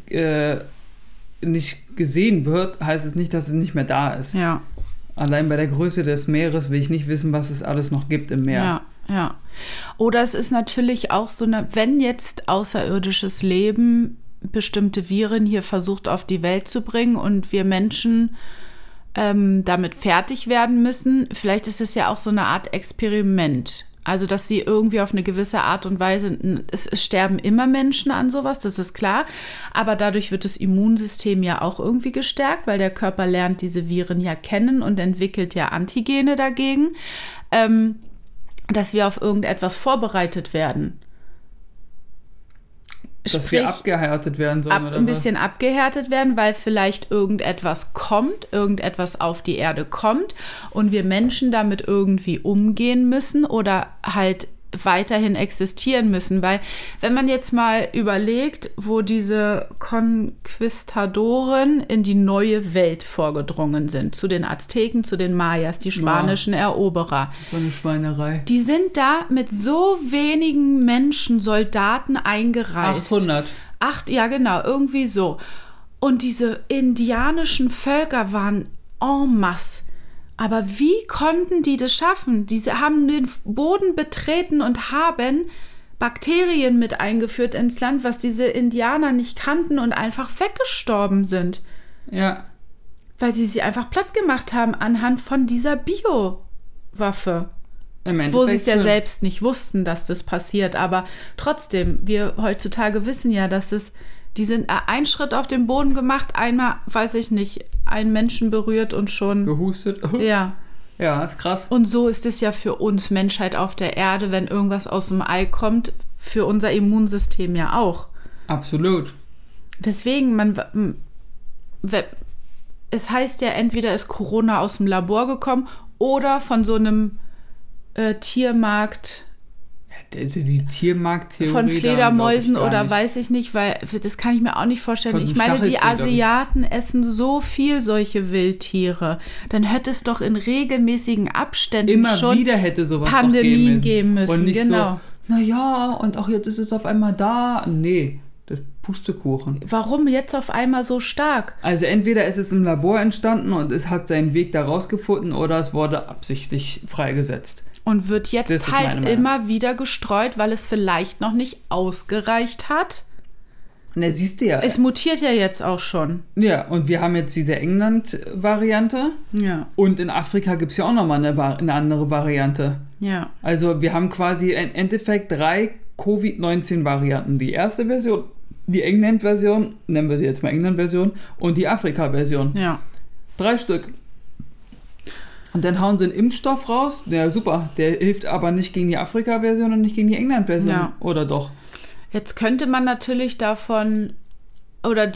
gesehen wird, heißt es nicht, dass es nicht mehr da ist. Ja. Allein bei der Größe des Meeres will ich nicht wissen, was es alles noch gibt im Meer. Ja. Oder es ist natürlich auch so wenn jetzt außerirdisches Leben bestimmte Viren hier versucht auf die Welt zu bringen und wir Menschen damit fertig werden müssen, vielleicht ist es ja auch so eine Art Experiment. Also, dass sie irgendwie auf eine gewisse Art und Weise, es sterben immer Menschen an sowas, das ist klar, aber dadurch wird das Immunsystem ja auch irgendwie gestärkt, weil der Körper lernt diese Viren ja kennen und entwickelt ja Antigene dagegen, dass wir auf irgendetwas vorbereitet werden. Dass wir abgehärtet werden sollen, oder ein bisschen abgehärtet werden, weil vielleicht irgendetwas auf die Erde kommt und wir Menschen damit irgendwie umgehen müssen oder halt weiterhin existieren müssen. Weil wenn man jetzt mal überlegt, wo diese Konquistadoren in die neue Welt vorgedrungen sind, zu den Azteken, zu den Mayas, die spanischen Eroberer. So eine Schweinerei. Die sind da mit so wenigen Menschen, Soldaten eingereist. 800. Ja, genau, irgendwie so. Und diese indianischen Völker waren en masse. Aber wie konnten die das schaffen? Diese haben den Boden betreten und haben Bakterien mit eingeführt ins Land, was diese Indianer nicht kannten und einfach weggestorben sind. Ja. Weil die sie einfach platt gemacht haben anhand von dieser Biowaffe. Wo sie es ja selbst nicht wussten, dass das passiert. Aber trotzdem, wir heutzutage wissen ja, dass die sind einen Schritt auf den Boden gemacht, einmal, weiß ich nicht, einen Menschen berührt und schon... Gehustet. Ja. Ja, ist krass. Und so ist es ja für uns Menschheit auf der Erde, wenn irgendwas aus dem Ei kommt, für unser Immunsystem ja auch. Absolut. Deswegen, es heißt ja, entweder ist Corona aus dem Labor gekommen oder von so einem Tiermarkt... Also die Tiermarkttheorie von Fledermäusen oder weiß ich nicht, weil das kann ich mir auch nicht vorstellen. Ich meine, die Asiaten essen so viel solche Wildtiere. Dann hätte es doch in regelmäßigen Abständen immer schon wieder hätte sowas Pandemien geben müssen. Und nicht genau. So, naja, und auch jetzt ist es auf einmal da. Nee, das Pustekuchen. Warum jetzt auf einmal so stark? Also entweder ist es im Labor entstanden und es hat seinen Weg da rausgefunden oder es wurde absichtlich freigesetzt. Und wird jetzt halt immer wieder gestreut, weil es vielleicht noch nicht ausgereicht hat. Na, siehst du ja. Es mutiert ja jetzt auch schon. Ja, und wir haben jetzt diese England-Variante. Ja. Und in Afrika gibt es ja auch nochmal eine andere Variante. Ja. Also wir haben quasi im Endeffekt 3 Covid-19-Varianten. Die erste Version, die England-Version, nennen wir sie jetzt mal England-Version, und die Afrika-Version. Ja. 3 Stück. Und dann hauen sie einen Impfstoff raus. Ja, super. Der hilft aber nicht gegen die Afrika-Version und nicht gegen die England-Version. Ja. Oder doch? Jetzt könnte man natürlich davon oder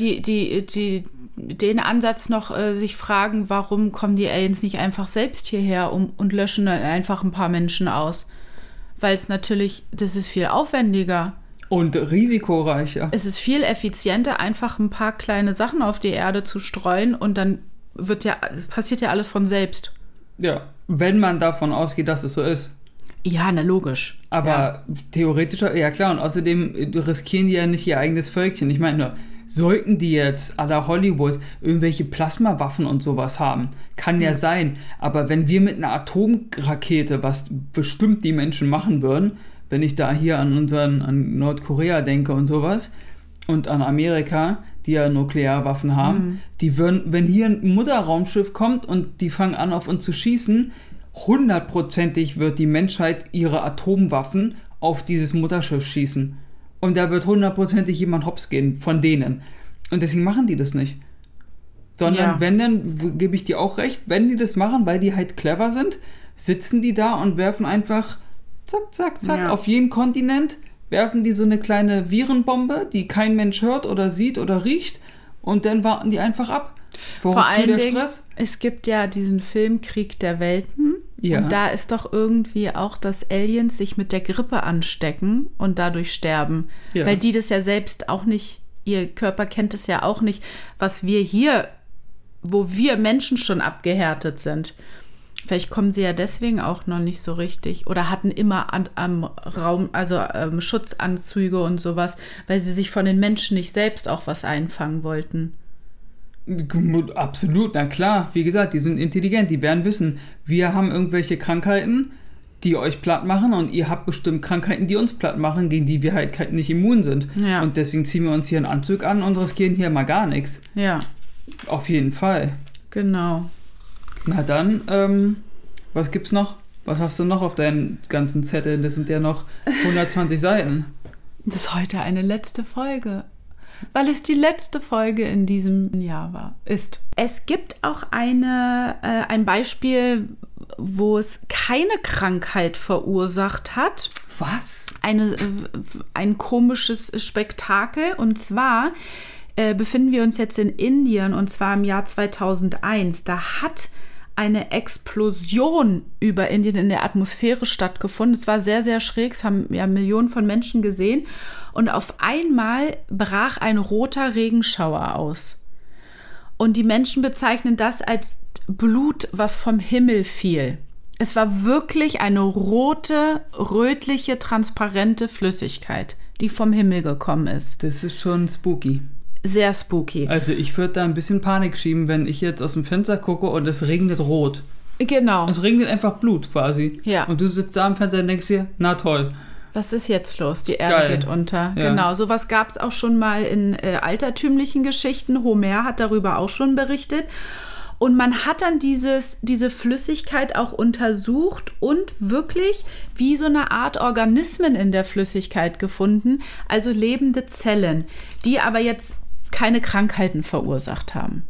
den Ansatz noch sich fragen, warum kommen die Aliens nicht einfach selbst hierher und löschen dann einfach ein paar Menschen aus? Weil es natürlich, das ist viel aufwendiger. Und risikoreicher. Es ist viel effizienter, einfach ein paar kleine Sachen auf die Erde zu streuen und dann passiert ja alles von selbst. Ja, wenn man davon ausgeht, dass es so ist. Ja, na logisch. Aber theoretisch, ja klar, und außerdem riskieren die ja nicht ihr eigenes Völkchen. Ich meine nur, sollten die jetzt à la Hollywood irgendwelche Plasmawaffen und sowas haben, kann ja sein. Aber wenn wir mit einer Atomrakete, was bestimmt die Menschen machen würden, wenn ich da hier an Nordkorea denke und sowas und an Amerika, die ja Nuklearwaffen haben, die würden, wenn hier ein Mutterraumschiff kommt und die fangen an auf uns zu schießen, 100%ig wird die Menschheit ihre Atomwaffen auf dieses Mutterschiff schießen. Und da wird 100%ig jemand hops gehen von denen. Und deswegen machen die das nicht. Sondern wenn, dann gebe ich dir auch recht, wenn die das machen, weil die halt clever sind, sitzen die da und werfen einfach zack, zack, zack auf jeden Kontinent, werfen die so eine kleine Virenbombe, die kein Mensch hört oder sieht oder riecht und dann warten die einfach ab. Vor allen Dingen, es gibt ja diesen Film Krieg der Welten und da ist doch irgendwie auch, dass Aliens sich mit der Grippe anstecken und dadurch sterben. Ja. Weil die das ja selbst auch nicht, ihr Körper kennt es ja auch nicht, was wir hier, wo wir Menschen schon abgehärtet sind. Vielleicht kommen sie ja deswegen auch noch nicht so richtig oder hatten immer am Raum, also Schutzanzüge und sowas, weil sie sich von den Menschen nicht selbst auch was einfangen wollten. Absolut, na klar. Wie gesagt, die sind intelligent, die werden wissen, wir haben irgendwelche Krankheiten, die euch platt machen und ihr habt bestimmt Krankheiten, die uns platt machen, gegen die wir halt nicht immun sind. Ja. Und deswegen ziehen wir uns hier einen Anzug an und riskieren hier mal gar nichts. Ja. Auf jeden Fall. Genau. Na dann, was gibt's noch? Was hast du noch auf deinen ganzen Zetteln? Das sind ja noch 120 Seiten. Das ist heute eine letzte Folge. Weil es die letzte Folge in diesem Jahr ist. Es gibt auch ein Beispiel, wo es keine Krankheit verursacht hat. Was? Ein komisches Spektakel. Und zwar befinden wir uns jetzt in Indien und zwar im Jahr 2001. Da hat eine Explosion über Indien in der Atmosphäre stattgefunden. Es war sehr, sehr schräg. Es haben ja Millionen von Menschen gesehen. Und auf einmal brach ein roter Regenschauer aus. Und die Menschen bezeichnen das als Blut, was vom Himmel fiel. Es war wirklich eine rote, rötliche, transparente Flüssigkeit, die vom Himmel gekommen ist. Das ist schon spooky. Sehr spooky. Also ich würde da ein bisschen Panik schieben, wenn ich jetzt aus dem Fenster gucke und es regnet rot. Genau. Es regnet einfach Blut quasi. Ja. Und du sitzt da am Fenster und denkst dir, na toll. Was ist jetzt los? Die Erde geht unter. Ja. Genau, sowas gab es auch schon mal in altertümlichen Geschichten. Homer hat darüber auch schon berichtet. Und man hat dann diese Flüssigkeit auch untersucht und wirklich wie so eine Art Organismen in der Flüssigkeit gefunden, also lebende Zellen, die aber jetzt keine Krankheiten verursacht haben.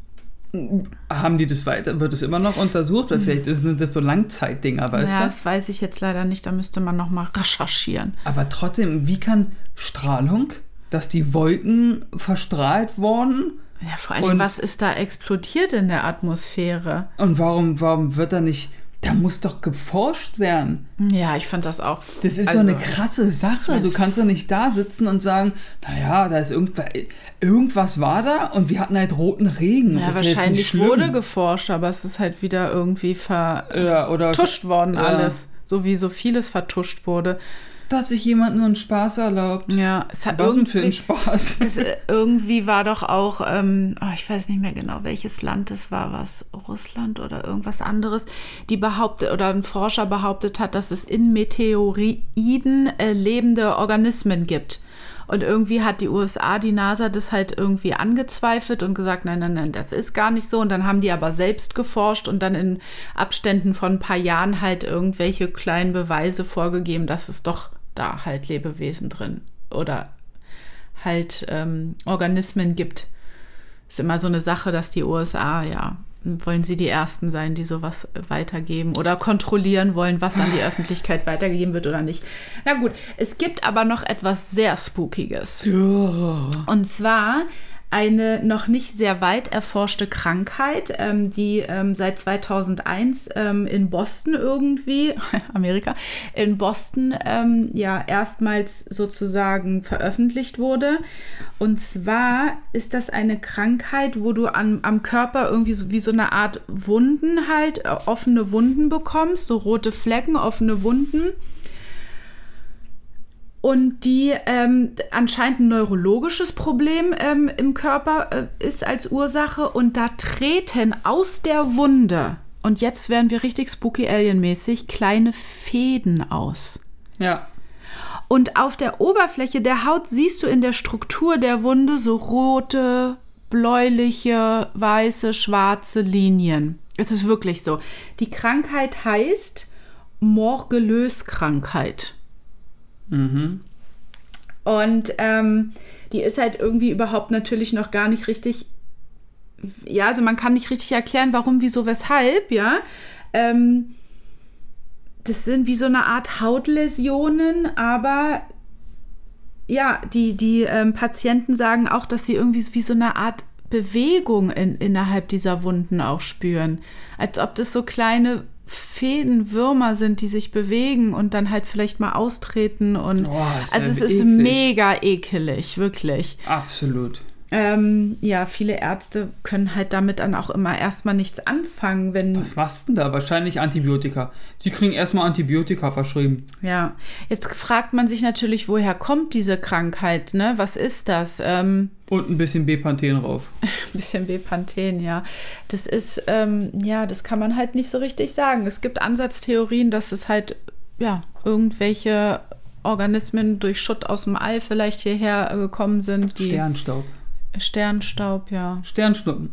Haben die das weiter? Wird es immer noch untersucht? Weil vielleicht sind das so Langzeitdinger, weißt du? Ja, das weiß ich jetzt leider nicht. Da müsste man noch mal recherchieren. Aber trotzdem, wie kann Strahlung, dass die Wolken verstrahlt wurden? Ja, vor allem, was ist da explodiert in der Atmosphäre? Und warum wird da nicht... Da muss doch geforscht werden. Ja, ich fand das auch... Das ist so eine krasse Sache. Du kannst doch nicht da sitzen und sagen, naja, da ist irgendwas war da und wir hatten halt roten Regen. Ja, wahrscheinlich wurde geforscht, aber es ist halt wieder irgendwie vertuscht worden alles. So wie so vieles vertuscht wurde. Da hat sich jemand nur einen Spaß erlaubt. Ja, es hat was denn für ein Spaß? Irgendwie war doch auch, ich weiß nicht mehr genau, welches Land es war, was Russland oder irgendwas anderes, ein Forscher behauptet hat, dass es in Meteoroiden lebende Organismen gibt. Und irgendwie hat die USA, die NASA, das halt irgendwie angezweifelt und gesagt, nein, das ist gar nicht so. Und dann haben die aber selbst geforscht und dann in Abständen von ein paar Jahren halt irgendwelche kleinen Beweise vorgegeben, dass es doch da halt Lebewesen drin oder halt Organismen gibt. Ist immer so eine Sache, dass die USA, wollen sie die Ersten sein, die sowas weitergeben oder kontrollieren wollen, was an die Öffentlichkeit weitergegeben wird oder nicht. Na gut, es gibt aber noch etwas sehr Spookiges. Ja. Und zwar eine noch nicht sehr weit erforschte Krankheit, die seit 2001 in Boston irgendwie, Amerika, in Boston erstmals sozusagen veröffentlicht wurde. Und zwar ist das eine Krankheit, wo du am Körper irgendwie so wie so eine Art Wunden halt, offene Wunden bekommst, so rote Flecken, offene Wunden. Und die anscheinend ein neurologisches Problem im Körper ist als Ursache. Und da treten aus der Wunde, und jetzt werden wir richtig spooky Alien-mäßig, kleine Fäden aus. Ja. Und auf der Oberfläche der Haut siehst du in der Struktur der Wunde so rote, bläuliche, weiße, schwarze Linien. Es ist wirklich so. Die Krankheit heißt Morgellös-Krankheit. Mhm. Und die ist halt irgendwie überhaupt natürlich noch gar nicht richtig, also man kann nicht richtig erklären, warum, wieso, weshalb, das sind wie so eine Art Hautläsionen, aber die Patienten sagen auch, dass sie irgendwie wie so eine Art Bewegung innerhalb dieser Wunden auch spüren. Als ob das so kleine Fäden, Würmer sind, die sich bewegen und dann halt vielleicht mal austreten. Und also es ist mega ekelig, wirklich. Absolut. Viele Ärzte können halt damit dann auch immer erstmal nichts anfangen, wenn... Was machst du denn da? Wahrscheinlich Antibiotika. Sie kriegen erstmal Antibiotika verschrieben. Ja, jetzt fragt man sich natürlich, woher kommt diese Krankheit, ne? Was ist das? Und ein bisschen Bepanthen drauf. Ein bisschen Bepanthen, ja. Das ist, das kann man halt nicht so richtig sagen. Es gibt Ansatztheorien, dass es halt, irgendwelche Organismen durch Schutt aus dem All vielleicht hierher gekommen sind. Die Sternstaub, ja. Sternschnuppen.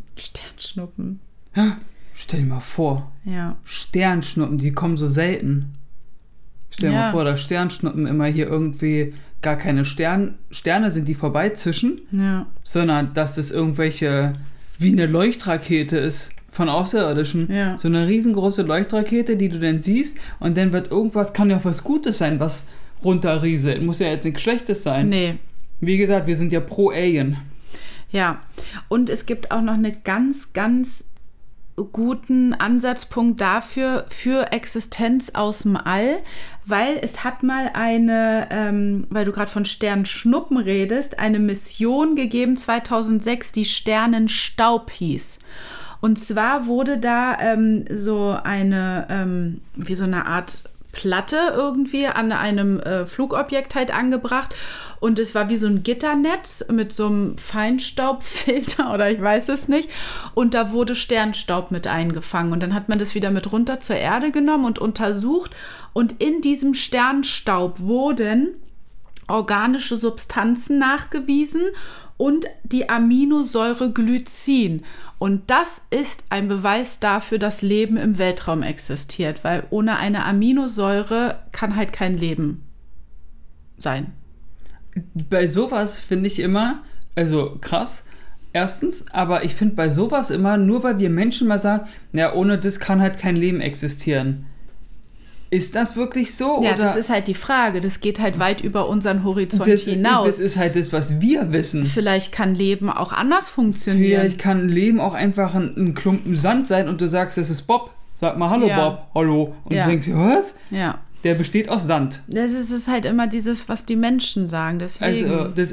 Ja, stell dir mal vor. Ja. Sternschnuppen, die kommen so selten. Stell dir mal vor, dass Sternschnuppen immer hier irgendwie gar keine Sterne sind, die vorbeizischen, sondern dass es irgendwelche, wie eine Leuchtrakete ist von Außerirdischen. Ja. So eine riesengroße Leuchtrakete, die du dann siehst und dann wird irgendwas, kann ja auch was Gutes sein, was runterrieselt. Muss ja jetzt nichts Schlechtes sein. Nee. Wie gesagt, wir sind ja pro Alien. Ja, und es gibt auch noch einen ganz, ganz guten Ansatzpunkt dafür, für Existenz aus dem All, weil es hat mal weil du gerade von Sternschnuppen redest, eine Mission gegeben 2006, die Sternenstaub hieß. Und zwar wurde da so eine, wie so eine Art Platte irgendwie an einem Flugobjekt halt angebracht. Und es war wie so ein Gitternetz mit so einem Feinstaubfilter oder ich weiß es nicht. Und da wurde Sternstaub mit eingefangen. Und dann hat man das wieder mit runter zur Erde genommen und untersucht. Und in diesem Sternstaub wurden organische Substanzen nachgewiesen und die Aminosäure Glycin. Und das ist ein Beweis dafür, dass Leben im Weltraum existiert. Weil ohne eine Aminosäure kann halt kein Leben sein. Bei sowas finde ich immer, also krass, erstens, aber ich finde bei sowas immer, nur weil wir Menschen mal sagen, ohne das kann halt kein Leben existieren. Ist das wirklich so? Ja, oder? Das ist halt die Frage. Das geht halt weit über unseren Horizont hinaus. Das ist halt das, was wir wissen. Vielleicht kann Leben auch anders funktionieren. Vielleicht kann Leben auch einfach ein Klumpen Sand sein und du sagst, das ist Bob. Sag mal, hallo Bob, hallo. Und du denkst, was? Ja. Der besteht aus Sand. Das ist halt immer dieses, was die Menschen sagen. Deswegen. Also, das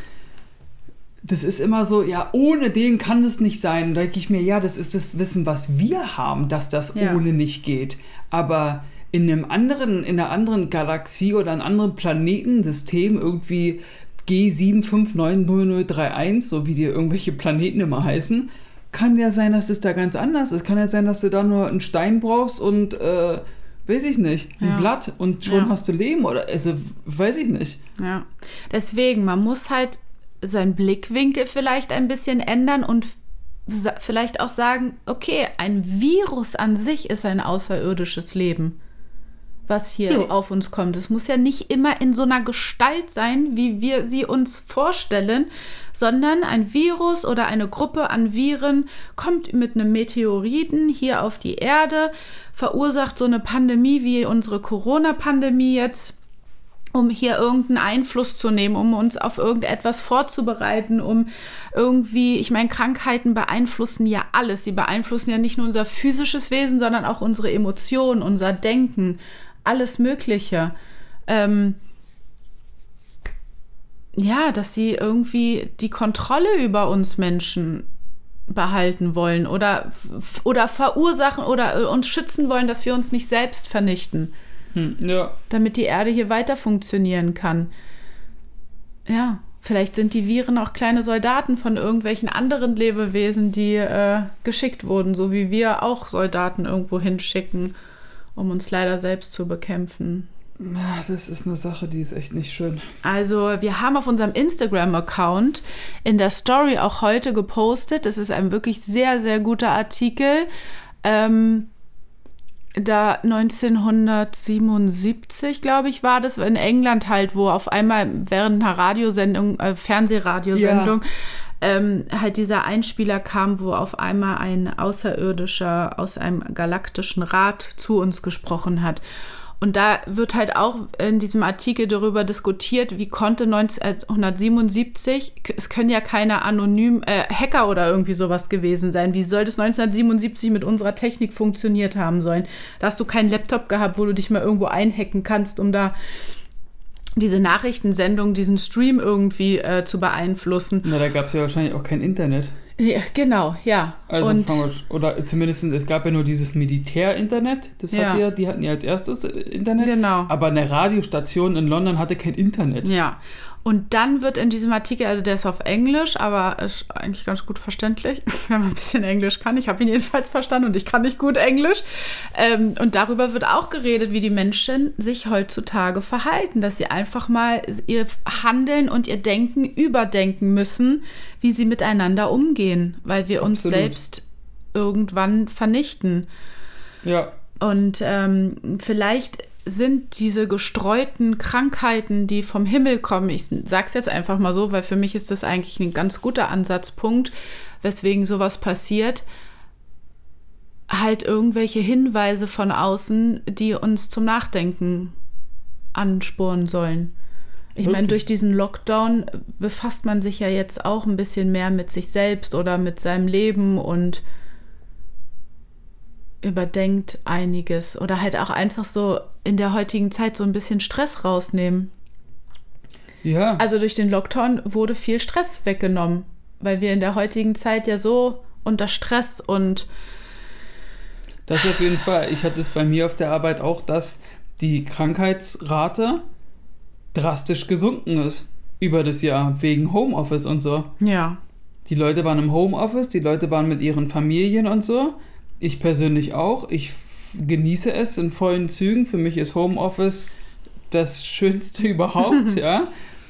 ist immer so, ohne den kann es nicht sein. Da denke ich mir, das ist das Wissen, was wir haben, dass das ohne nicht geht. Aber in einer anderen Galaxie oder einem anderen Planetensystem, irgendwie G7590031, so wie die irgendwelche Planeten immer heißen, kann ja sein, dass es da ganz anders ist. Kann ja sein, dass du da nur einen Stein brauchst und weiß ich nicht, ein Blatt und schon hast du Leben oder weiß ich nicht. Ja, deswegen, man muss halt seinen Blickwinkel vielleicht ein bisschen ändern und vielleicht auch sagen, okay, ein Virus an sich ist ein außerirdisches Leben. was hier auf uns kommt. Es muss ja nicht immer in so einer Gestalt sein, wie wir sie uns vorstellen, sondern ein Virus oder eine Gruppe an Viren kommt mit einem Meteoriten hier auf die Erde, verursacht so eine Pandemie wie unsere Corona-Pandemie jetzt, um hier irgendeinen Einfluss zu nehmen, um uns auf irgendetwas vorzubereiten, um irgendwie, ich meine, Krankheiten beeinflussen ja alles. Sie beeinflussen ja nicht nur unser physisches Wesen, sondern auch unsere Emotionen, unser Denken, alles Mögliche. Dass sie irgendwie die Kontrolle über uns Menschen behalten wollen oder verursachen oder uns schützen wollen, dass wir uns nicht selbst vernichten. Damit die Erde hier weiter funktionieren kann. Ja, vielleicht sind die Viren auch kleine Soldaten von irgendwelchen anderen Lebewesen, die geschickt wurden, so wie wir auch Soldaten irgendwo hinschicken, um uns leider selbst zu bekämpfen. Ja, das ist eine Sache, die ist echt nicht schön. Also wir haben auf unserem Instagram-Account in der Story auch heute gepostet, das ist ein wirklich sehr, sehr guter Artikel, da 1977, glaube ich, war das, in England halt, wo auf einmal während einer Radiosendung, Fernsehradiosendung, halt dieser Einspieler kam, wo auf einmal ein Außerirdischer aus einem galaktischen Rat zu uns gesprochen hat. Und da wird halt auch in diesem Artikel darüber diskutiert, wie konnte 1977, es können ja keine anonymen Hacker oder irgendwie sowas gewesen sein, wie soll das 1977 mit unserer Technik funktioniert haben sollen? Da hast du keinen Laptop gehabt, wo du dich mal irgendwo einhacken kannst, um da diese Nachrichtensendung, diesen Stream irgendwie zu beeinflussen. Na, da gab es ja wahrscheinlich auch kein Internet. Ja, genau, ja. Also oder zumindest, es gab ja nur dieses Militär-Internet, die hatten ja als erstes Internet, genau. Aber eine Radiostation in London hatte kein Internet. Ja, und dann wird in diesem Artikel, also der ist auf Englisch, aber ist eigentlich ganz gut verständlich, wenn man ein bisschen Englisch kann. Ich habe ihn jedenfalls verstanden und ich kann nicht gut Englisch. Und darüber wird auch geredet, wie die Menschen sich heutzutage verhalten, dass sie einfach mal ihr Handeln und ihr Denken überdenken müssen, wie sie miteinander umgehen, weil wir uns selbst irgendwann vernichten. Ja. Und vielleicht sind diese gestreuten Krankheiten, die vom Himmel kommen, ich sag's jetzt einfach mal so, weil für mich ist das eigentlich ein ganz guter Ansatzpunkt, weswegen sowas passiert, halt irgendwelche Hinweise von außen, die uns zum Nachdenken anspornen sollen. Ich meine, durch diesen Lockdown befasst man sich ja jetzt auch ein bisschen mehr mit sich selbst oder mit seinem Leben und überdenkt einiges oder halt auch einfach so in der heutigen Zeit so ein bisschen Stress rausnehmen. Ja. Also durch den Lockdown wurde viel Stress weggenommen, weil wir in der heutigen Zeit ja so unter Stress und das auf jeden Fall. Ich hatte es bei mir auf der Arbeit auch, dass die Krankheitsrate drastisch gesunken ist über das Jahr, wegen Homeoffice und so. Ja. Die Leute waren im Homeoffice, die Leute waren mit ihren Familien und so. Ich persönlich auch. Ich genieße es in vollen Zügen. Für mich ist Homeoffice das Schönste überhaupt, ja.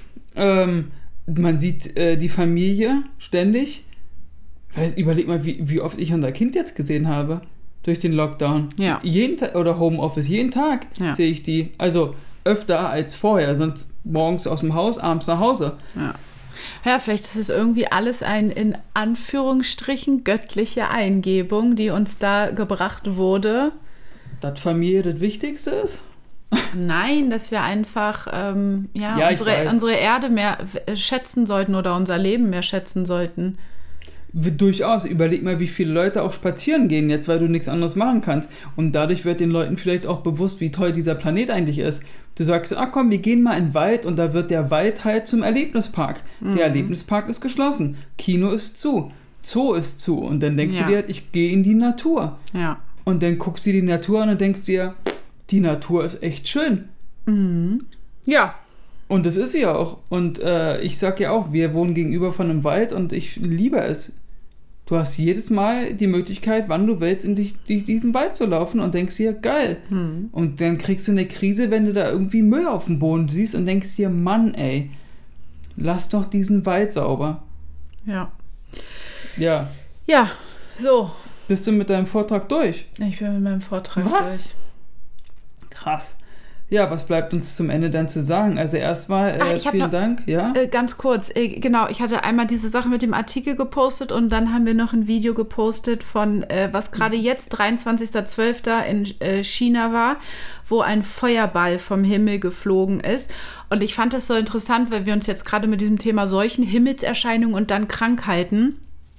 Man sieht die Familie ständig. Überleg mal, wie oft ich unser Kind jetzt gesehen habe durch den Lockdown. Ja. Jeden Tag oder Homeoffice, jeden Tag sehe ich die. Also öfter als vorher, sonst morgens aus dem Haus, abends nach Hause. Ja. Ja, vielleicht ist es irgendwie alles ein in Anführungsstrichen göttliche Eingebung, die uns da gebracht wurde. Dass Familie das Wichtigste ist? Nein, dass wir einfach unsere Erde mehr schätzen sollten oder unser Leben mehr schätzen sollten. Durchaus. Überleg mal, wie viele Leute auch spazieren gehen jetzt, weil du nichts anderes machen kannst. Und dadurch wird den Leuten vielleicht auch bewusst, wie toll dieser Planet eigentlich ist. Du sagst, komm, wir gehen mal in den Wald und da wird der Wald halt zum Erlebnispark. Mhm. Der Erlebnispark ist geschlossen. Kino ist zu. Zoo ist zu. Und dann denkst du dir, ich gehe in die Natur. Ja. Und dann guckst du die Natur an und denkst dir, die Natur ist echt schön. Mhm. Ja. Und das ist sie auch. Und ich sag ja auch, wir wohnen gegenüber von einem Wald und ich liebe es. Du hast jedes Mal die Möglichkeit, wann du willst, in diesen Wald zu laufen und denkst dir, geil. Hm. Und dann kriegst du eine Krise, wenn du da irgendwie Müll auf dem Boden siehst und denkst dir, Mann, ey, lass doch diesen Wald sauber. Ja. Ja. Ja, so. Bist du mit deinem Vortrag durch? Ich bin mit meinem Vortrag durch. Krass. Ja, was bleibt uns zum Ende dann zu sagen? Also erstmal vielen Dank. Ja? Ganz kurz, genau, ich hatte einmal diese Sache mit dem Artikel gepostet und dann haben wir noch ein Video gepostet von, was gerade jetzt 23.12. in China war, wo ein Feuerball vom Himmel geflogen ist. Und ich fand das so interessant, weil wir uns jetzt gerade mit diesem Thema Seuchen, Himmelserscheinungen und dann Krankheiten.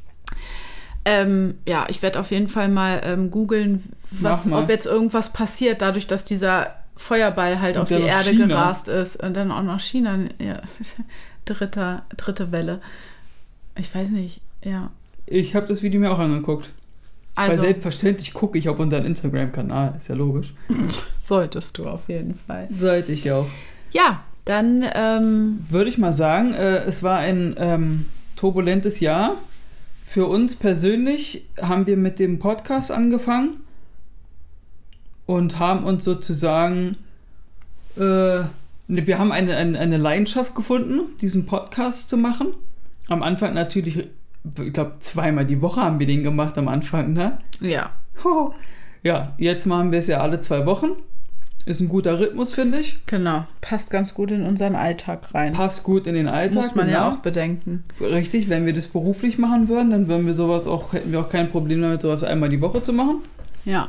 Ich werde auf jeden Fall mal googeln, ob jetzt irgendwas passiert, dadurch, dass dieser Feuerball halt auf die Erde China gerast ist. Und dann auch noch China. Ja, dritte Welle. Ich weiß nicht, ja. Ich habe das Video mir auch angeguckt. Weil selbstverständlich gucke ich auf unseren Instagram-Kanal. Ist ja logisch. Solltest du auf jeden Fall. Sollte ich auch. Ja, dann würde ich mal sagen, es war ein turbulentes Jahr. Für uns persönlich haben wir mit dem Podcast angefangen und haben uns sozusagen, wir haben eine Leidenschaft gefunden, diesen Podcast zu machen. Am Anfang natürlich, ich glaube 2-mal die Woche haben wir den gemacht am Anfang, ne? Ja. Ja, jetzt machen wir es ja alle 2 Wochen. Ist ein guter Rhythmus, finde ich. Genau, passt ganz gut in unseren Alltag rein. Passt gut in den Alltag, muss man ja auch bedenken. Richtig, wenn wir das beruflich machen würden, dann hätten wir auch kein Problem damit, sowas einmal die Woche zu machen. Ja.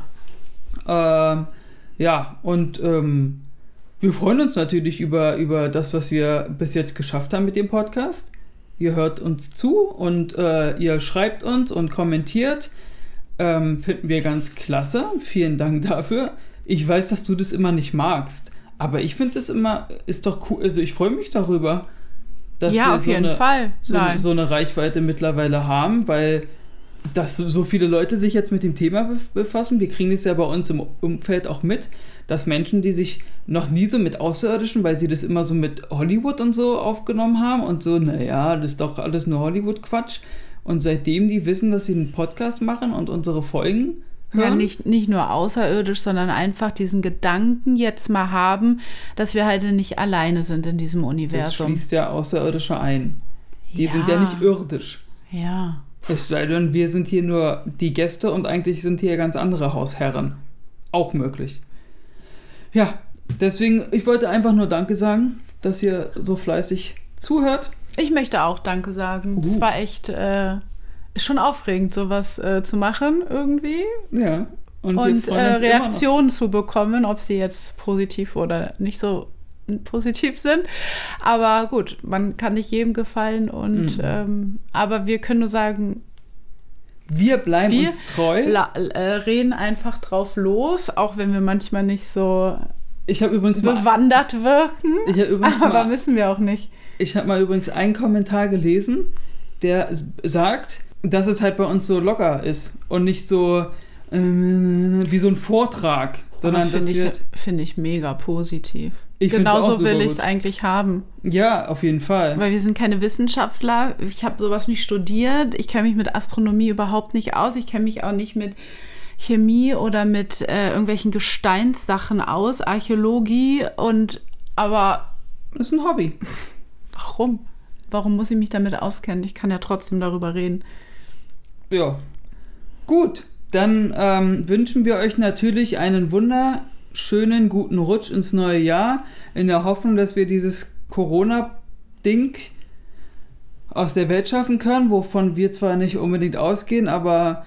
Und wir freuen uns natürlich über das, was wir bis jetzt geschafft haben mit dem Podcast. Ihr hört uns zu und ihr schreibt uns und kommentiert. Finden wir ganz klasse. Vielen Dank dafür. Ich weiß, dass du das immer nicht magst, aber ich finde das ist doch cool. Also ich freue mich darüber, dass wir auf jeden Fall. So eine Reichweite mittlerweile haben, weil dass so viele Leute sich jetzt mit dem Thema befassen. Wir kriegen das ja bei uns im Umfeld auch mit, dass Menschen, die sich noch nie so mit Außerirdischen, weil sie das immer so mit Hollywood und so aufgenommen haben und so, naja, das ist doch alles nur Hollywood-Quatsch. Und seitdem die wissen, dass wir einen Podcast machen und unsere Folgen hören. Ja, nicht nur außerirdisch, sondern einfach diesen Gedanken jetzt mal haben, dass wir halt nicht alleine sind in diesem Universum. Das schließt ja Außerirdische ein. Die sind ja nicht irdisch. Ja. Es sei denn, wir sind hier nur die Gäste und eigentlich sind hier ganz andere Hausherren. Auch möglich. Ja, deswegen, ich wollte einfach nur Danke sagen, dass ihr so fleißig zuhört. Ich möchte auch Danke sagen. Es war echt schon aufregend, sowas zu machen irgendwie. Ja. Und Reaktionen zu bekommen, ob sie jetzt positiv oder nicht so positiv sind. Aber gut, man kann nicht jedem gefallen. Und aber wir können nur sagen, wir bleiben uns treu. Reden einfach drauf los, auch wenn wir manchmal nicht so bewandert wirken. Aber müssen wir auch nicht. Ich habe mal übrigens einen Kommentar gelesen, der sagt, dass es halt bei uns so locker ist und nicht so wie so ein Vortrag, sondern das finde ich mega positiv. Genauso will ich es eigentlich haben. Ja, auf jeden Fall. Weil wir sind keine Wissenschaftler. Ich habe sowas nicht studiert. Ich kenne mich mit Astronomie überhaupt nicht aus. Ich kenne mich auch nicht mit Chemie oder mit irgendwelchen Gesteinssachen aus, Archäologie aber das ist ein Hobby. Warum? Warum muss ich mich damit auskennen? Ich kann ja trotzdem darüber reden. Ja. Gut, dann wünschen wir euch natürlich einen wunderschönen, guten Rutsch ins neue Jahr, in der Hoffnung, dass wir dieses Corona-Ding aus der Welt schaffen können, wovon wir zwar nicht unbedingt ausgehen, aber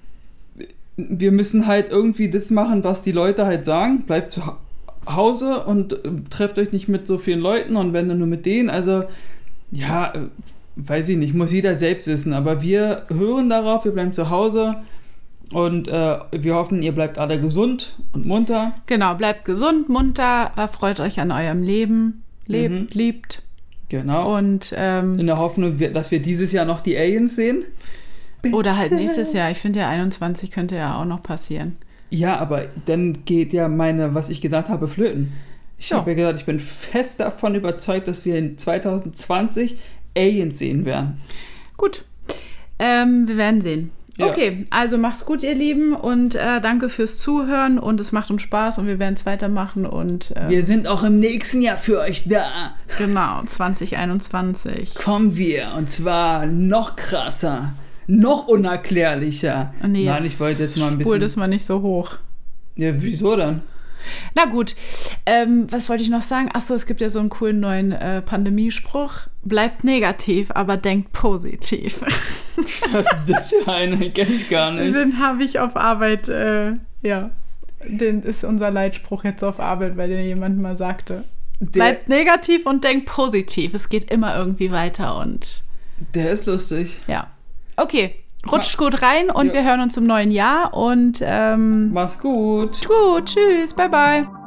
wir müssen halt irgendwie das machen, was die Leute halt sagen. Bleibt zu Hause und trefft euch nicht mit so vielen Leuten und wenn dann nur mit denen. Also, ja, weiß ich nicht, muss jeder selbst wissen. Aber wir hören darauf, wir bleiben zu Hause und wir hoffen, ihr bleibt alle gesund und munter. Genau, bleibt gesund, munter, freut euch an eurem Leben, lebt, liebt. Genau. Und in der Hoffnung, dass wir dieses Jahr noch die Aliens sehen. Bitte. Oder halt nächstes Jahr. Ich finde ja 21 könnte ja auch noch passieren. Ja, aber dann geht ja was ich gesagt habe, flöten. Ich habe ja gesagt, ich bin fest davon überzeugt, dass wir in 2020 Aliens sehen werden. Gut, wir werden sehen. Ja. Okay, also macht's gut, ihr Lieben, und danke fürs Zuhören und es macht uns Spaß und wir werden es weitermachen und wir sind auch im nächsten Jahr für euch da. Genau, 2021. Kommen wir, und zwar noch krasser. Noch unerklärlicher. Nee, nein, ich wollte jetzt mal ein bisschen... Spul das mal nicht so hoch. Ja, wieso dann? Na gut, was wollte ich noch sagen? Achso, es gibt ja so einen coolen neuen Pandemiespruch. Bleibt negativ, aber denkt positiv. Was ist das für einer? Kenn ich gar nicht. Den habe ich auf Arbeit, den ist unser Leitspruch jetzt auf Arbeit, weil den jemand mal sagte. Bleibt negativ und denkt positiv. Es geht immer irgendwie weiter und... Der ist lustig. Ja. Okay, rutscht gut rein und wir hören uns im neuen Jahr und... Mach's gut. Gut, tschüss, bye bye.